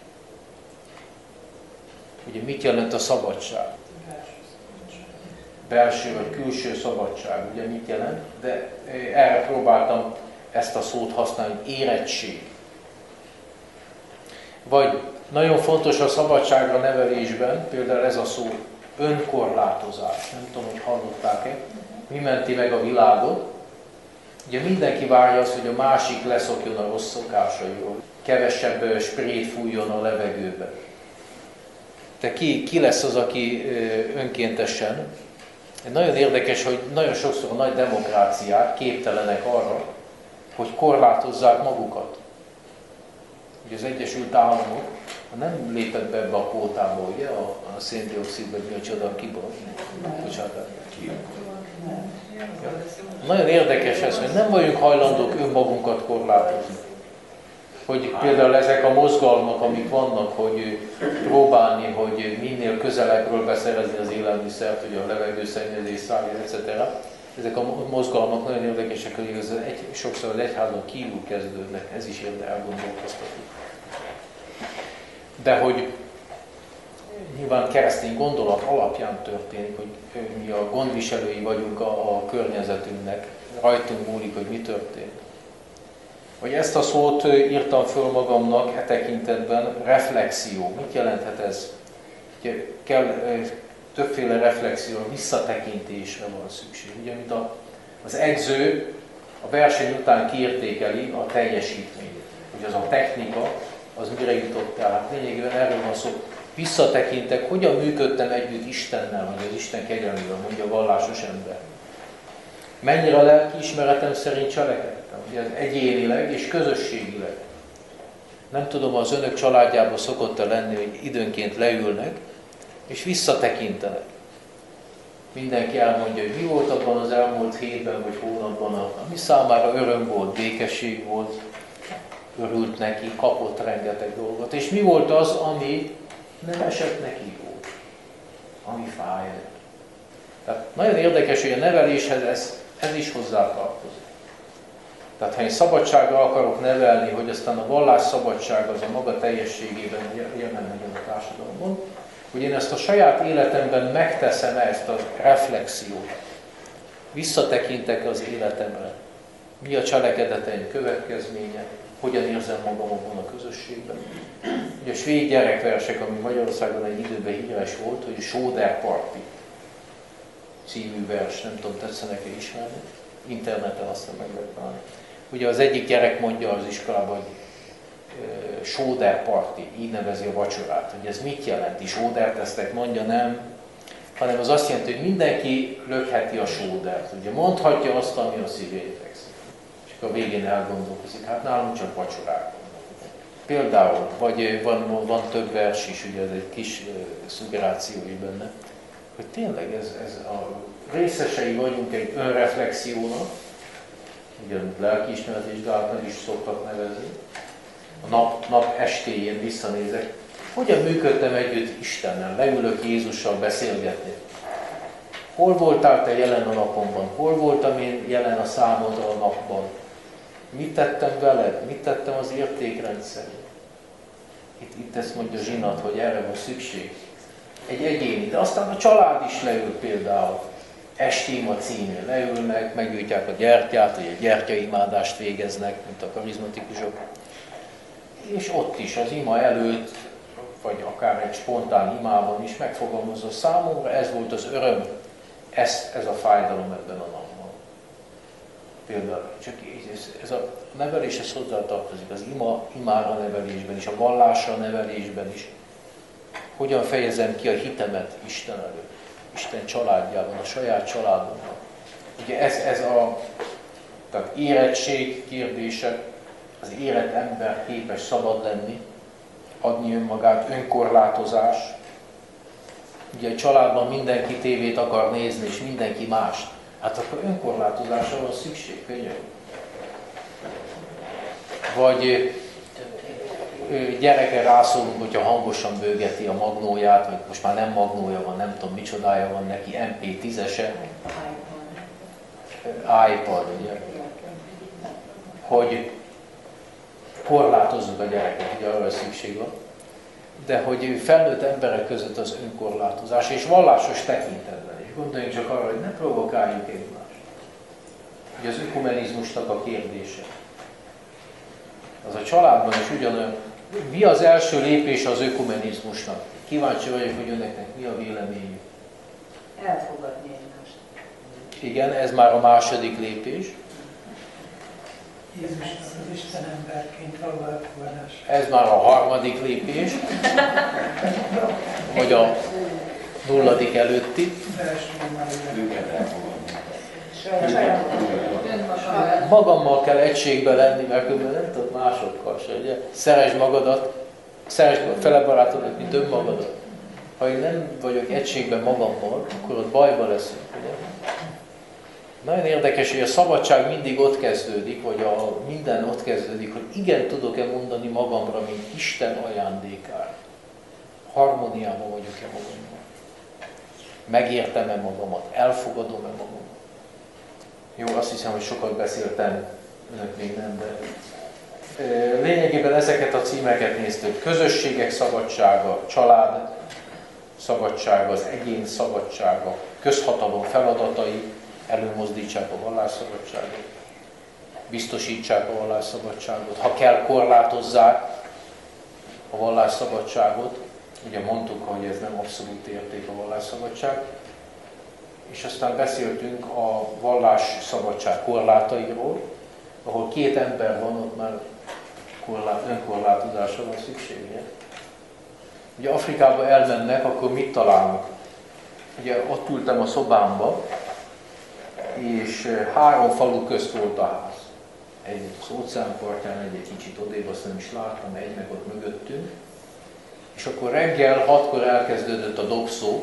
Ugye mit jelent a szabadság? Belső vagy külső szabadság, ugye mit jelent? De erre próbáltam ezt a szót használni, hogy érettség. Vagy nagyon fontos a szabadságra nevelésben, például ez a szó, önkorlátozás. Nem tudom, hogy hallották-e. Mi menti meg a világot? Ugye mindenki várja azt, hogy a másik leszokjon a rossz szokásairól. Kevesebb sprét fújjon a levegőbe. De ki lesz az, aki önkéntesen? Nagyon érdekes, hogy nagyon sokszor a nagy demokráciák képtelenek arra, hogy korlátozzák magukat. Ugye az Egyesült Államok nem lépett be ebbe a kvótába, ugye, a széndioxidba, mi a csoda, bocsánat. Nagyon érdekes ez, hogy nem vagyunk hajlandók önmagunkat korlátozni. Hogy például ezek a mozgalmak, amik vannak, hogy próbálni, hogy minél közelebbről beszerezni az élelmiszert, hogy a levegőszennyezés szállja, etc. ezek a mozgalmak nagyon érdekesek, hogy sokszor az egyházon kívül kezdődnek, ez is érde elgondolkoztatni. De hogy nyilván keresztény gondolat alapján történik, hogy mi a gondviselői vagyunk a környezetünknek, rajtunk múlik, hogy mi történik. Hogy ezt a szót írtam föl magamnak e tekintetben, reflexió. Mit jelenthet ez? Kell többféle reflexióra, visszatekintésre van szükség. Ugye, mint az edző a verseny után kiértékeli a teljesítményt. Hogy az a technika, az mire jutott el. Hát lényegében erről van szó. Visszatekintek, hogyan működtem együtt Istennel, vagy az Isten kegyelmével, mondja a vallásos ember. Mennyire a lelkiismeretem szerint cselekedtem, ugye ez egyénileg és közösségileg. Nem tudom, az önök családjában szokott-e lenni, hogy időnként leülnek, és visszatekintenek. Mindenki elmondja, hogy mi volt abban az elmúlt hétben vagy hónapban, ami számára öröm volt, békesség volt, örült neki, kapott rengeteg dolgot. És mi volt az, ami nem esett neki volt, ami fáj. Tehát nagyon érdekes, hogy a neveléshez ez is hozzátartozik. Tehát ha én szabadságra akarok nevelni, hogy aztán a vallás szabadság az a maga teljességében jelen legyen a társadalomban, hogy én ezt a saját életemben megteszem ezt a reflexiót. Visszatekintek az életemre. Mi a cselekedeteim következménye, hogyan érzem magam abban a közösségben. Ugye a svéd gyerekversek, ami Magyarországon egy időben híres volt, hogy Sóder Parti című vers, nem tudom, tetszenek-e ismerni, interneten aztán meg lehet találni. Ugye az egyik gyerek mondja az iskolában, hogy Sóder Parti, így nevezi a vacsorát. Hogy ez mit jelenti? Sódertesztek, mondja nem, hanem az azt jelenti, hogy mindenki lökheti a sódert. Ugye mondhatja azt, ami a szívén fekszik. És akkor a végén elgondolkozik, hát nálunk csak vacsorák. Például, vagy van több vers is, ugye ez egy kis szuggeráció is benne, hogy tényleg ez a részesei vagyunk egy önreflexiónak, ugye lelkiismeret vizsgálatnak is szoktak nevezni, a nap estéjén visszanézek, hogyan működtem együtt Istennel, leülök Jézussal beszélgetni. Hol voltál te jelen a napomban? Hol voltam én jelen a számodra a napban? Mit tettem veled? Mit tettem az értékrendszerben? Itt ezt mondja Zsinat, hogy erre van szükség. Egy egyéni, de aztán a család is leül például. Estíma címén leülnek, meggyújtják a gyertyát, vagy egy gyertyaimádást végeznek, mint a karizmatikusok. És ott is az ima előtt, vagy akár egy spontán imában is megfogalmazza számomra, ez volt az öröm, ez a fájdalom ebben a napban. Például csak ez a neveléshez hozzátartozik, az imára nevelésben is, a vallásra nevelésben is. Hogyan fejezem ki a hitemet Isten előtt, Isten családjában, a saját családomban. Ugye ez a tehát érettség kérdése, az érett ember képes szabad lenni, adni önmagát, önkorlátozás. Ugye egy családban mindenki tévét akar nézni, és mindenki mást. Hát akkor önkorlátozásra van szükség, könyörű. Vagy gyereke rászólunk, hogyha hangosan bőgeti a magnóját, vagy most már nem magnója van, nem tudom micsodája van neki, MP10-ese, iPad, ugye? Hogy korlátozzuk a gyereket, ugye arra szükség van. De hogy felnőtt emberek között az önkorlátozás, és vallásos tekintetben is. Gondoljunk csak arra, hogy ne provokáljuk egymást. Ugye az ökumenizmusnak a kérdése. Az a családban is ugyanolyan. Mi az első lépés az ökumenizmusnak? Kíváncsi vagyok, hogy önöknek mi a véleményük. Elfogadni egymást. Igen, ez már a második lépés. Jézus az Isten emberként való elfogadás. Ez már a harmadik lépés. Vagy a nulladik előtti. Magammal kell egységben lenni, mert különben nem tudod másokkal se, ugye? Szeresd magadat, szeresd fele barátodat, mint önmagadat. Ha én nem vagyok egységben magammal, akkor ott bajba leszünk, ugye? Nagyon érdekes, hogy a szabadság mindig ott kezdődik, vagy minden ott kezdődik, hogy igen, tudok-e mondani magamra, mint Isten ajándékára. Harmóniában vagyok-e magammal. Megértem-e magamat, elfogadom-e magamat. Jó, azt hiszem, hogy sokat beszéltem, önök még nem, de lényegében ezeket a címeket néztük. Közösségek szabadsága, család szabadsága, az egyén szabadsága, közhatalom feladatai, előmozdítsák a vallásszabadságot, biztosítsák a vallásszabadságot, ha kell, korlátozzák a vallásszabadságot. Ugye mondtuk, hogy ez nem abszolút érték a vallásszabadság. És aztán beszéltünk a vallásszabadság korlátairól, ahol két ember van, ott már önkorlátozásra van szüksége. Ugye Afrikába elmennek, akkor mit találnak? Ugye ott ültem a szobámba, és 3 falu közt volt a ház. Egy az óceánpartján, egy kicsit odébb, azt nem is láttam, egy meg ott mögöttünk. És akkor reggel 6-kor elkezdődött a dobszó,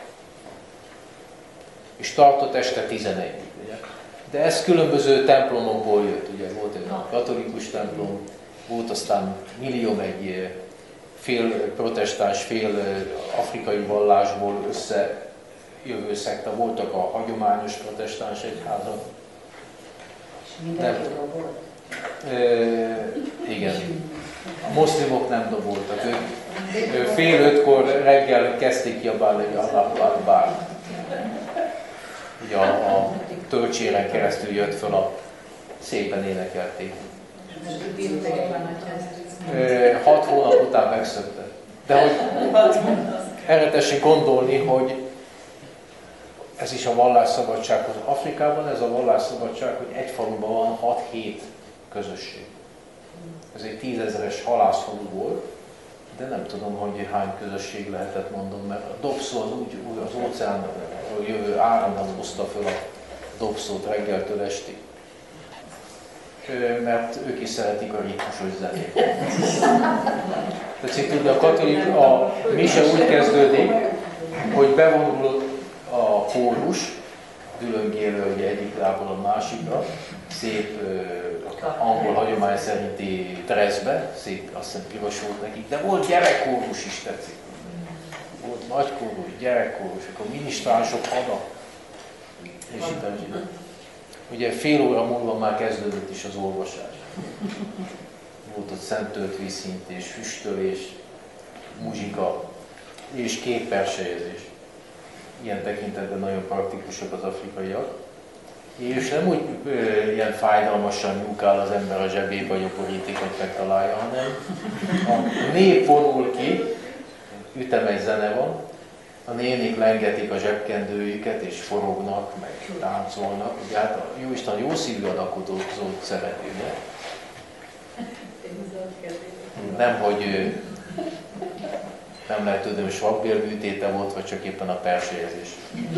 és tartott este 11-ig. De ez különböző templomokból jött. Ugye volt egy katolikus templom, volt aztán millió egy fél protestáns, fél afrikai vallásból összejövő szekta, voltak a hagyományos protestáns egyházak. És mindenki dobolt? Igen. A muszlimok nem doboltak. Ők fél 5-kor reggel kezdték kiabálni, hogy Allahu Akbar. Ugye a tölcséren keresztül jött fel, szépen énekelték. 6 hónap után megszöktek. De hogy erre tessék gondolni, hogy ez is a vallásszabadsághoz. Afrikában ez a vallásszabadság, hogy egy faluban van 6-7 közösség. Ez egy 10 000-es halászfalu volt, de nem tudom, hogy hány közösség lehetett, mondom, mert a dobszó az úgy az óceánról jövő áramlat hozta fel a dobszót reggeltől estig. Mert ők is szeretik a ritmusos zenét. Tetszik tudni, a mise úgy kezdődik, hogy bevonul a kórus, dülöngélő ugye egyik lából a másikra, szép angol hagyomány szerinti dressbe, szép, azt hiszem piros volt nekik, de volt gyerekkórus is, tetszik. Volt nagykórus, gyerekkórus, akkor minisztránsok hada, és itt. Ugye fél óra múlva már kezdődött is az olvasás. Volt ott szentőt vízszintés, füstölés, muzsika és képperselyezés. Ilyen tekintetben nagyon praktikusak az afrikaiak. És nem úgy ilyen fájdalmasan nyúkál az ember a zsebébe, hogy a politikot megtalálja, hanem a nép vonul ki, ütemes zene van, a nénik lengetik a zsebkendőjüket, és forognak, meg táncolnak. Ugye hát a Jóisten jó szívű adakozót szereti, ugye? Nem, hogy nem lehet tudni, hogy vakbélműtéte volt, vagy csak éppen a persejezés.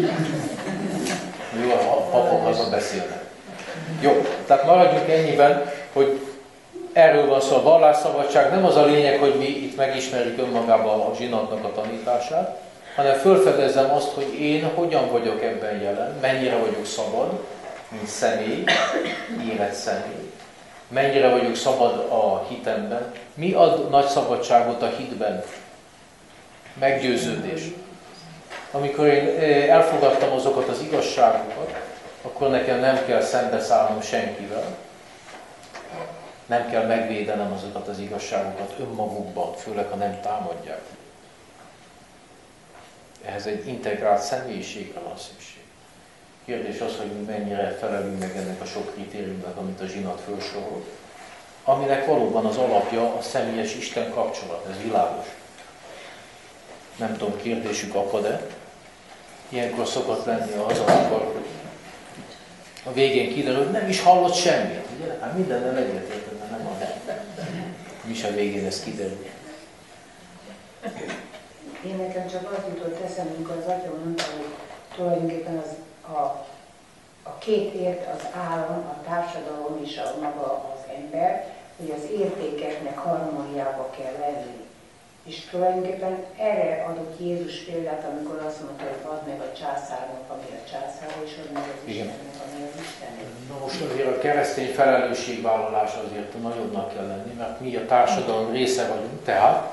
Jó, a papok azon beszélnek. Jó, tehát maradjunk ennyiben, hogy erről van szó, a vallásszabadság. Nem az a lényeg, hogy mi itt megismerjük önmagában a zsinatnak a tanítását, hanem felfedezzem azt, hogy én hogyan vagyok ebben jelen, mennyire vagyok szabad, mint személy, életszemély, mennyire vagyok szabad a hitemben, mi ad nagy szabadságot a hitben, meggyőződés. Amikor én elfogadtam azokat az igazságokat, akkor nekem nem kell szembeszállnom senkivel, nem kell megvédenem azokat az igazságokat önmagukban, főleg ha nem támadják. Ehhez egy integrált személyiségre van szükség. Kérdés az, hogy mi mennyire felelünk meg ennek a sok kritériumnak, amit a zsinat felsorol, aminek valóban az alapja a személyes Isten kapcsolat, ez világos. Nem tudom, kérdésük akad-e? Ilyenkor szokott lenni az, amikor a végén kiderül, hogy nem is hallott semmit. Ugye? Hát mindennel egyetértene, nem a mi sem végén ez kiderül. Én nekem csak az jutott eszembe, amikor az atya mondta, hogy tulajdonképpen a két ért, az állam, a társadalom és a maga az ember, hogy az értékeknek harmóniába kell lenni. És tulajdonképpen erre adott Jézus példát, amikor azt mondta, hogy add meg a császárnak, ami a császár, és add meg az Istennek, ami az Istennek. Na most azért a keresztény felelősségvállalás azért nagyobbnak kell lenni, mert mi a társadalom része vagyunk, tehát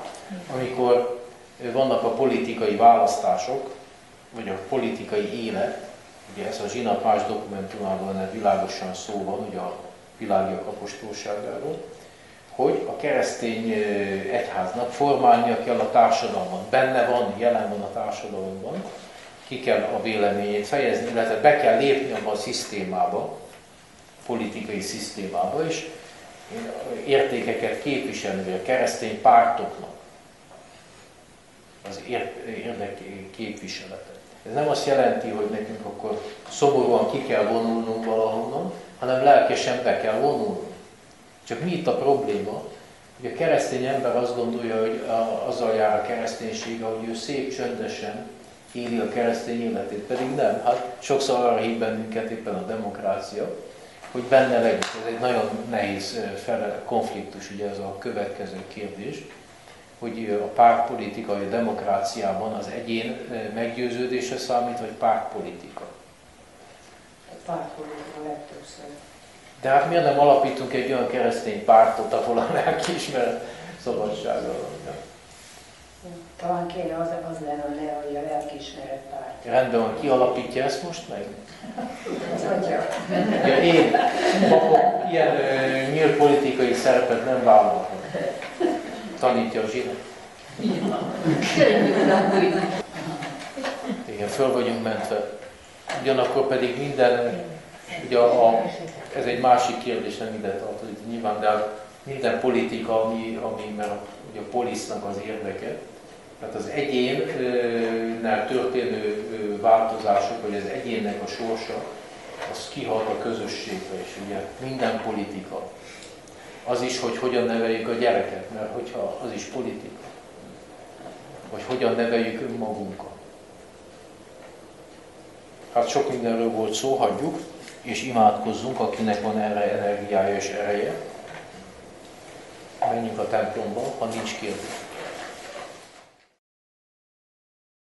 amikor vannak a politikai választások, vagy a politikai élet, ugye ez a zsinapás dokumentumában világosan szó van, ugye a világiak apostolságáról, hogy a keresztény egyháznak formálnia kell a társadalmat. Benne van, jelen van a társadalomban, ki kell a véleményét fejezni, illetve be kell lépni abba a szisztémába, politikai szisztémába, és értékeket képviselni a keresztény pártoknak az érdekképviselete. Ez nem azt jelenti, hogy nekünk akkor szomorúan ki kell vonulnunk valahonnan, hanem lelkesen be kell vonulnunk. Csak mi itt a probléma, hogy a keresztény ember azt gondolja, hogy azzal jár a kereszténység, hogy ő szép, csöndesen éli a keresztény életét, pedig nem. Hát sokszor arra hív bennünket éppen a demokrácia, hogy benne legyünk. Ez egy nagyon nehéz konfliktus, ugye ez a következő kérdés, hogy a pártpolitika, a demokráciában az egyén meggyőződése számít, vagy pártpolitika? A pártpolitika legtöbbször. De hát miért nem alapítunk egy olyan keresztény pártot, ahol a lelkiismeret szabadsága van? Talán kéne az lenne, hogy a lelkiismeret párt. Rendben van, ki alapítja ezt most meg? Az atya. Ja, én papok ilyen nyílt politikai szerepet nem vállalhatok. Tanítja a zsinat. Igen, föl vagyunk mentve. Ugyanakkor pedig minden, ugye ez egy másik kérdés, nem ide tartozik nyilván, de minden politika, ami mert ugye a polisznak az érdeke, tehát az egyénnel történő változások, vagy az egyénnek a sorsa, az kihat a közösségre is, ugye minden politika. Az is, hogy hogyan neveljük a gyereket, mert hogyha az is politika. Vagy hogyan neveljük önmagunkat. Hát sok mindenről volt szó, hagyjuk, és imádkozzunk, akinek van erre energiája és ereje. Menjünk a templomba, ha nincs kérdés.